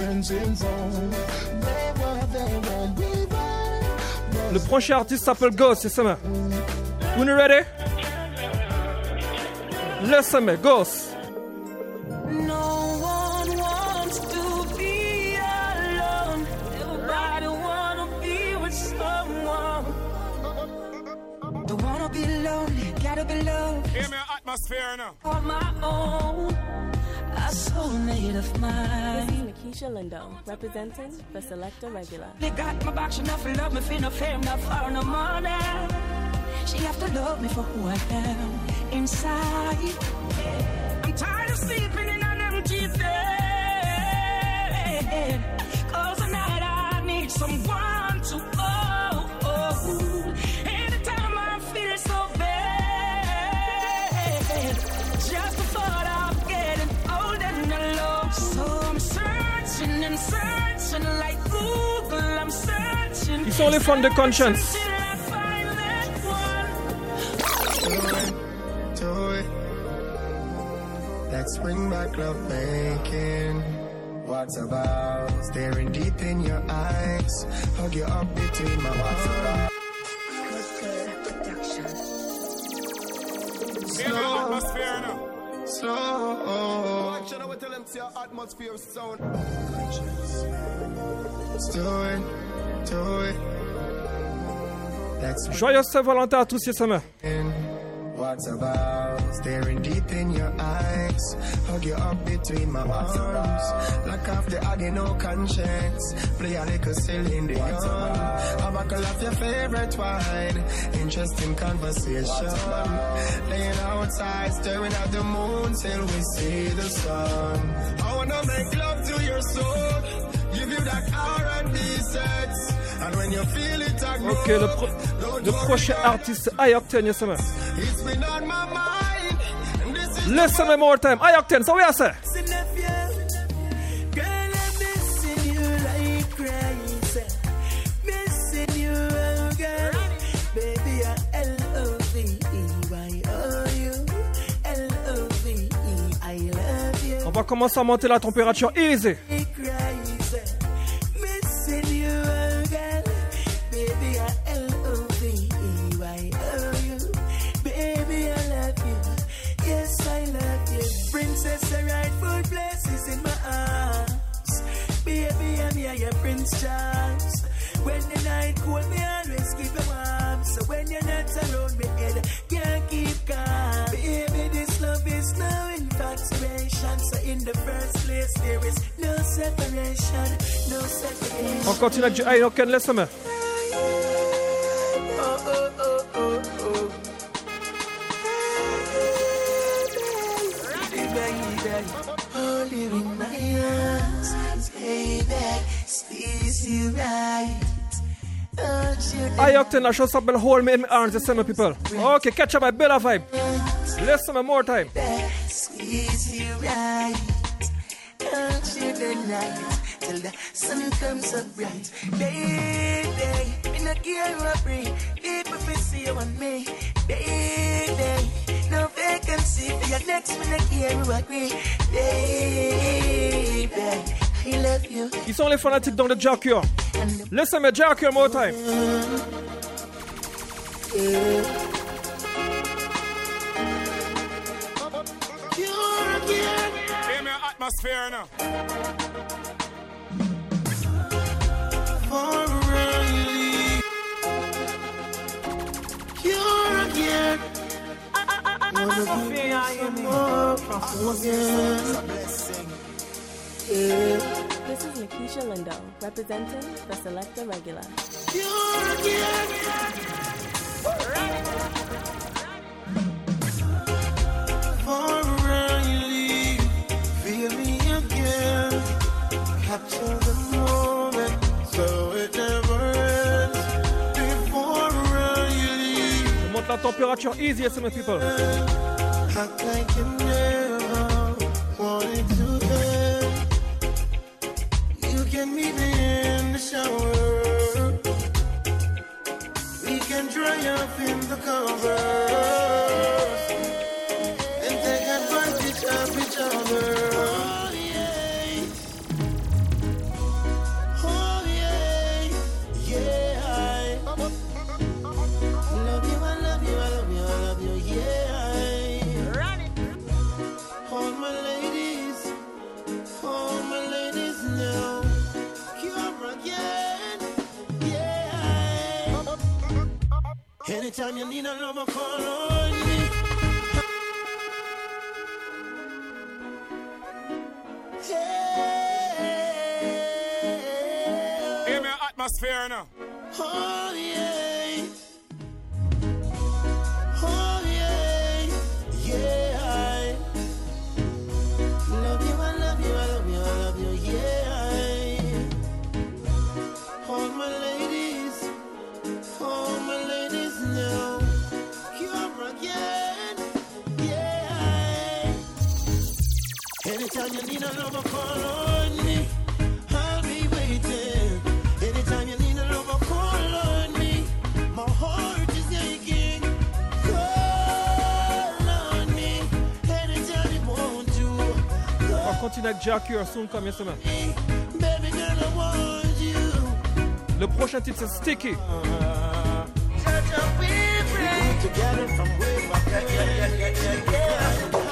Le prochain artiste s'appelle Ghost, Yesama. When you ready? Listen me, Ghost. No one wants to be alone. Everybody wanna be with someone. Don't wanna be lonely, gotta be loved. Hear me, atmosphere now. On my own, a soulmate of mine. This is Nikisha Lindo, representing the Selector Regular. They got my back, she never love me for no fame, not for no money. She have to love me for who I am inside. I'm tired of sleeping in an empty bed. 'Cause tonight I need someone to hold. Anytime I feel so bad, just the thought of getting old and alone. So I'm searching and searching like Google. I'm searching. Ils sont les fans de Conscience. Let's bring back love making. What's about staring deep in your eyes? Hug you up between my arms. Slow. Watch out, I tell them see our atmosphere sound. Let's do it. Let's Joyeux Saint-Valentin à tous, Yesama. What's about staring deep in your eyes? Hug you up between my arms. Lock off the agony, no conscience. Play a little Celine Dion. A buckle of your favorite wine. Interesting conversation. Laying outside, staring at the moon till we see the sun. I wanna make love to your soul. Give you that R&B sex. I And when you feel it, Ok, le prochain artiste, I-Octane, yes, man. It's been on my mind. Listen me more time. I-Octane, so what you say? Girl, I'm missing you like crazy. Missing you, oh girl. Baby, L-O-V-E-Y-O-U. L-O-V-E, I love you. On va commencer à monter la température easy. Missing you, oh girl. Baby, L-O-V-E-Y-O-U. Baby, I love you. Yes, I love you. Princess, the rightful place is in my arms. Baby, I'm here, your Prince Charles. When the night cold, me always keep you warm. So when you're not around me, head can't keep calm. Baby, this love is no infatuation. So in the first place, there is no separation, no separation. On continue avec du I-Octane, laisse-moi. Hold you in my arms, baby, squeeze you right. I-Octane, la chose s'appelle Hold Me in My Arms, the same people. Okay, catch up my better vibe. Listen me more time. Squeeze you right. Touch you the night till the sun comes up bright. Baby, in a gear up ring, people will see you and me. Baby, no vacancy for your next when I gear you agree. Baby, I love you. Ils sont les fanatiques dans le Jacure. Listen me Jacure more time. Hear me atmosphere now. You're again. This is Nikisha Lindo, representing the Selecta Regular. Feel me again. Capture the moment so it never ends. Before you leave, On monte la température easy, yes, my people. act like you never wanted to end. You can meet me in the shower. We can dry up in the covers and take advantage of each other. Oh yeah, oh yeah, yeah. I love you, I love you, I love you, I love you, yeah. All my ladies now. Come again, yeah. Anytime you need a lover, call on me. Hear me atmosphere now. Oh yeah, oh yeah, yeah. Love you, I love you, I love you, I love you, yeah. All my ladies now. Come again, yeah. Anytime you need a lover, call on me. I'll be waiting. Anytime you need a lover, call on me. My heart is aching. Call on me. Anytime you want to. On va continuer avec Jacure, soon comme yes, man. Baby girl, I want you. Le prochain titre c'est Sticky. Together from way back. Yeah.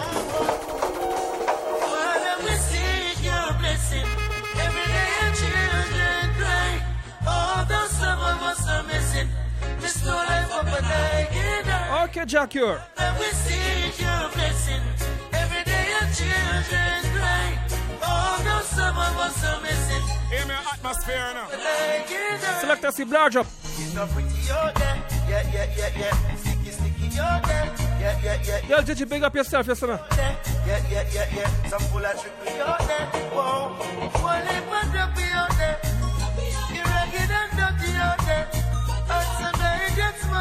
Father, we seek your blessing. Every day your children cry. Although some of us are missing, restore life up and again. Okay, Jacure. Father, we seek your blessing. Every day your children cry. Although some of us are missing. Hear me atmosphere now. Selecta si large up. It's not pretty, you're there. Yeah. Sticky, you're there. Yeah. Yo, did you big up yourself, yes, man? Yeah. Some full of triple, you're there. Whoa. One leg, one drop, you're there. You're rugged and dirty, you're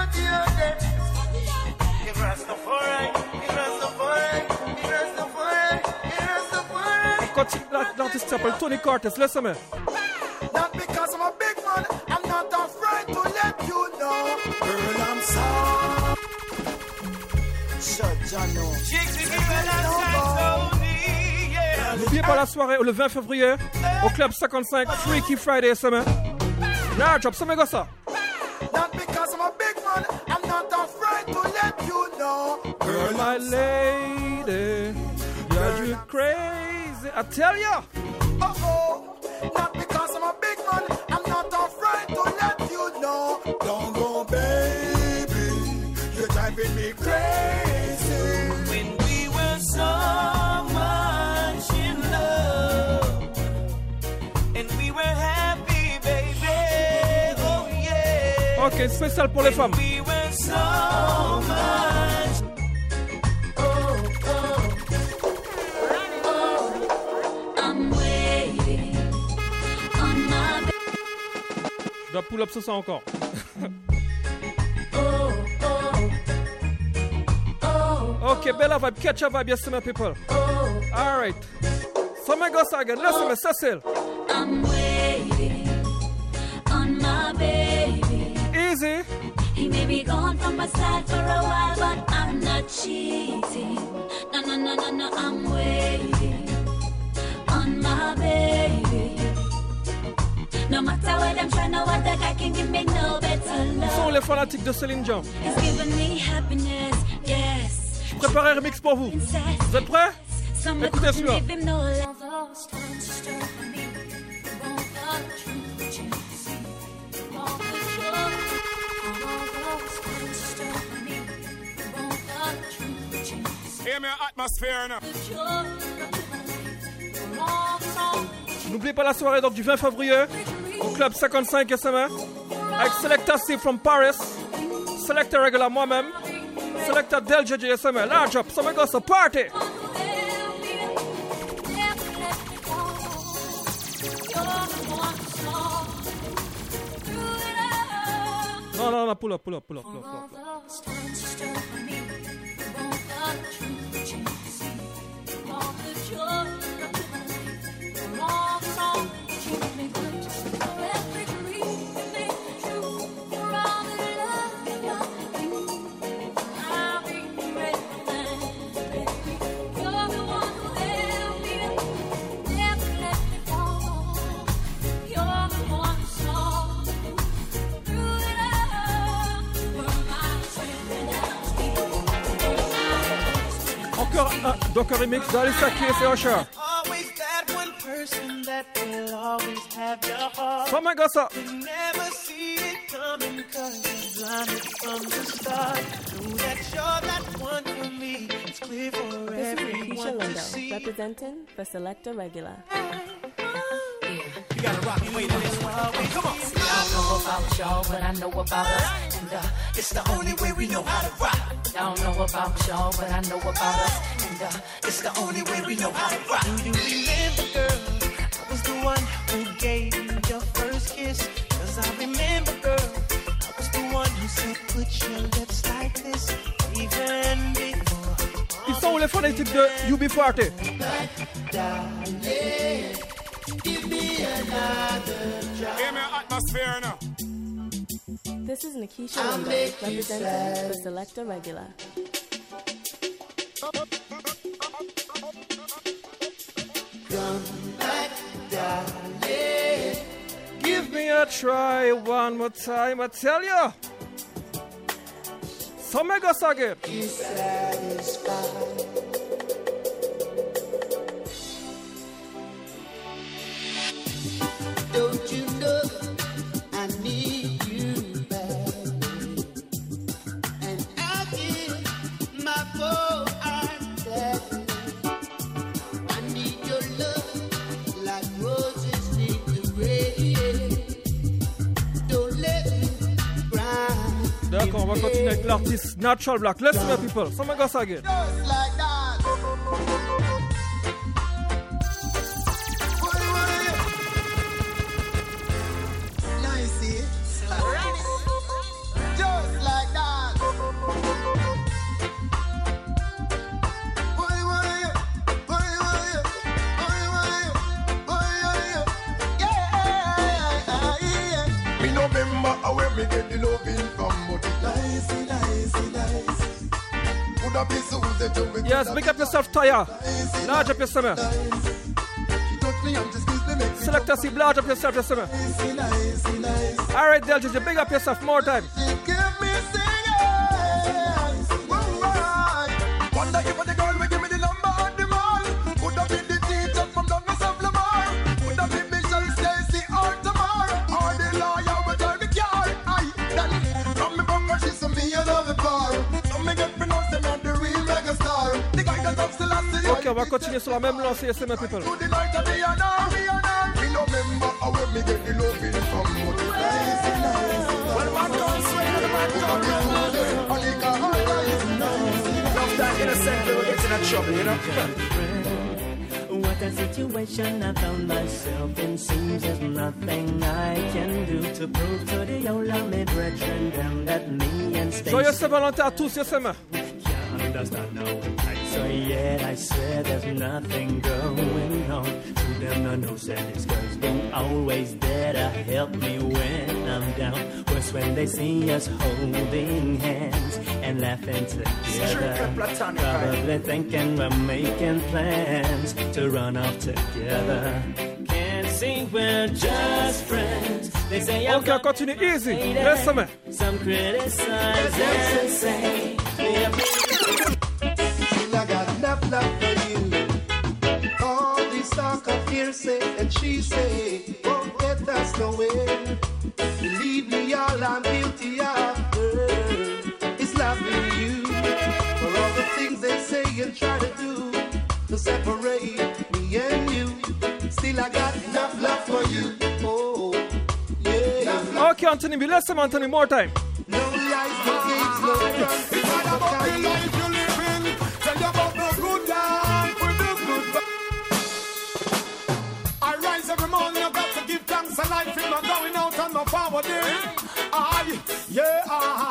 L'artiste s'appelle Tony Cortez, laisse-moi. Not because I'm a big man, I'm not afraid to let you know. Girl, I'm sorry. N'oubliez pas la soirée le 20 février au club 55 Freaky Friday semaine. Là, drop ça, méga ça. Not because I'm a big man, I'm not afraid to let you know. Girl, my lady, you're crazy, I tell ya. Oh, not because I'm a big man, I'm not afraid to let you know. Don't go, baby, you're driving me crazy. When we were so much in love, and we were happy, baby, oh yeah. Ok, spécial pour les femmes. We were so much. Je dois pull up ça encore. Ok, bella vibe, catch a vibe, yes, my people. Alright. So me go again, listen me, Cecil. I'm waiting on my baby. Easy. He may be gone from my side for a while, but I'm not cheating. No, no, no, no, no, I'm waiting on my baby. No matter what I'm trying, no other guy can give me no better love. Ils sont les fanatiques de Céline Dion. He's giving me happiness, yes. Je prépare un remix pour vous. Vous êtes prêts? Écoutez celui-là. Hear me atmosphere now. N'oubliez pas la soirée donc du 20 février au club 55 SMA avec Selecta C from Paris, Selecta Regular moi-même, Selecta Del JJ SMA, large up, so we go to party. Non, pull up. Donc un remix d'Alissa Keys et Usher. Always that one person that will always have your heart. So me go ça. You never see it coming 'cause you're blinded from the start. Know that you're that one for me. It's clear for This is everyone Lakeisha to Lindo, see. representing for Selecta Regular. You gotta rock and wait in this one. Come on. I don't know about y'all, but I know about us. And it's the only way we know how to rock. I don't know about y'all, but I know about us. And it's the only way we know how to rock. Do you remember, girl? I was the one who gave you your first kiss. 'Cause I remember, girl, I was the one who said put your lips like this. Even before. Ils sont les fanatiques de UB40. Give me another try. Hear me atmosphere now. This is Lakeisha Lindo, representing for Selecta Regular. Come back, darling. Give me a try one more time, I tell you. So me go again. You satisfied. Don't you know I need you back? And I give my full attention. I need your love like roses need the rain. Don't let me cry. D'accord, on va continuer avec l'artiste Natural Black. Listen me people, so me go again. Just like that. Nice, just like that. Yes, big up yourself, Taya. Large up yourself. Selector C, large up yourself, yourself. Alright, Del JJ, big up yourself more time. Wonder if the girl will give me the number on the mall. Could have been the teacher from Douglas of Lamar. Could have been Michelle Stacy or Tamar. Or the lawyer will drive the car. Aye, then from me bunker she saw me another bar. So me get pronounced them on the real mega star. The guy that talks to last year. Ok, on va continuer sur la même lancée, SMS people. To the night of the honor. We no member how me get the love in from. Well, man don't sway the man don't that innocent will get in trouble, you know. What a situation I found myself in. Seems there's nothing I can do to prove to the old army brethren them that me and Stacy. Joyeux Saint-Valentin à tous, Yosemite. Understand now. So yet I swear there's nothing going on. To them I know that it's girls been always there to help me when I'm down. Worse when they see us holding hands and laughing together. Probably thinking we're making plans to run off together. Can't see we're just friends. They say I'm okay, continue easy. Yes, sir. Some criticize and say I got enough love for you. All this talk of hearsay and she say won't get us nowhere. Believe me, all I'm guilty of is loving you. For all the things they say and try to do to separate me and you, still I got enough love for you. Oh, yeah. Okay, Anthony, be listen, Anthony, more time. No lies, no games, no trust. It's not about the life you live in. Tell you about the good life with the good vibes. I rise every morning, I got to give thanks to life. If I'm going out on my forward day. Aye, yeah,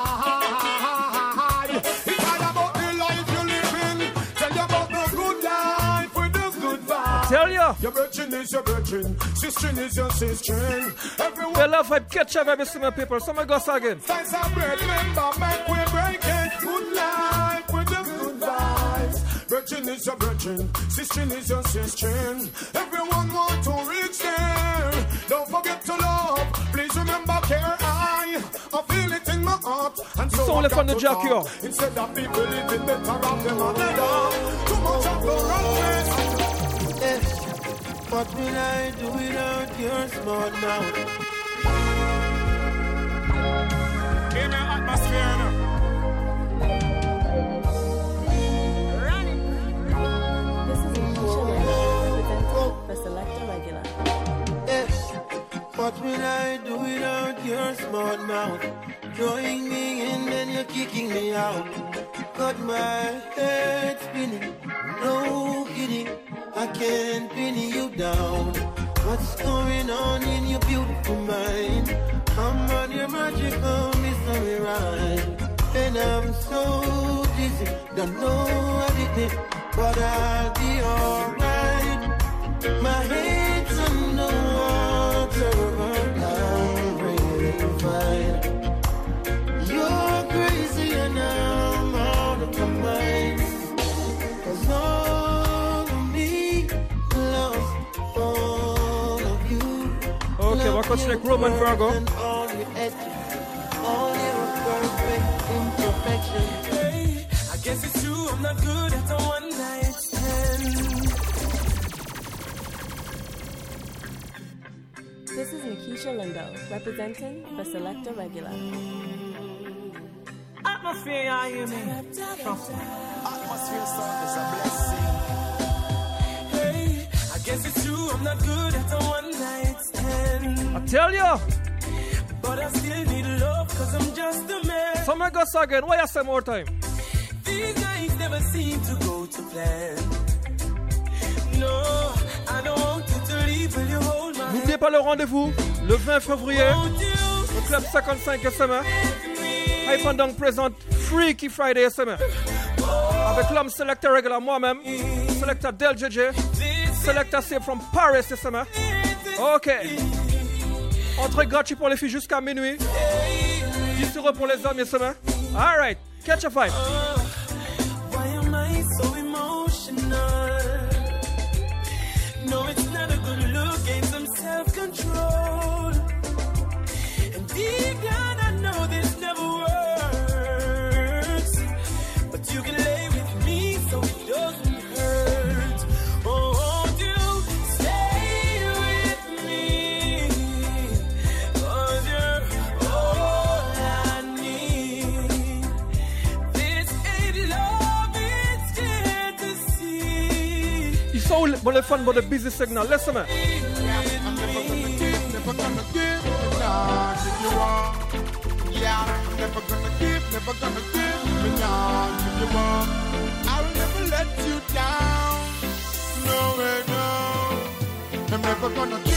aye. It's not about the life you live in. Tell you about the good life with the good vibes. Tell you. Your virgin is your virgin. Sister is your sister. Everyone. The love vibe catch up every single people. Some of us again. Thanks a bread, remember, make we break it. Good life with the good vibes. Virgin is your virgin, sister is your sister. Everyone want to reach there. Don't forget to love. Please remember care. I feel it in my heart. And so I got to talk. Instead of people living better off them another. Too much of the wrong place. What will I do without your smart mouth? In the atmosphere now. This is Nisha Leno, representing the Selector Regular. What will I do without your smart mouth? Drawing me in, then you're kicking me out. Got my head spinning, no kidding. I can't pin you down. What's going on in your beautiful mind? I'm on your magical mystery ride. And I'm so dizzy, don't know what it is, but I'll be alright. My head's on the water, I'm really fine. You're crazy and I'm out of my mind. 'Cause all of me lost all of you. Okay, we're continuing with Roman Virgo. All your perfect imperfection. Hey, I guess it's true, I'm not good at a one night stand. This is Nikisha Lindo, representing the Selector Regular. Atmosphere, you hear me? Atmosphere sound is a blessing. Hey, I guess it's true, I'm not good at a one night stand. I tell you. But I still need love, 'cause I'm just a man. Some of us again, why you say more time? These nights never seem to go to plan. No, I don't want you to leave, will you hold my hand? N'oubliez pas le rendez-vous, le 20 février, au Club 55 SMA. Hype and Dunk présente Freaky Friday SMA. Avec l'homme Selector Regular, moi-même, Selector Del JJ, Selector C from Paris SMA. Ok. Entrée gratuite pour les filles jusqu'à minuit. 10 € pour les hommes, SMA. Alright, catch a fight. Why soul, but the fun, but the busy signal. Listen, man. Never gonna give, nah, give you up. Yeah, I'm never gonna give, never gonna give, nah, give you up. I will never let you down. No way, no. I'm never gonna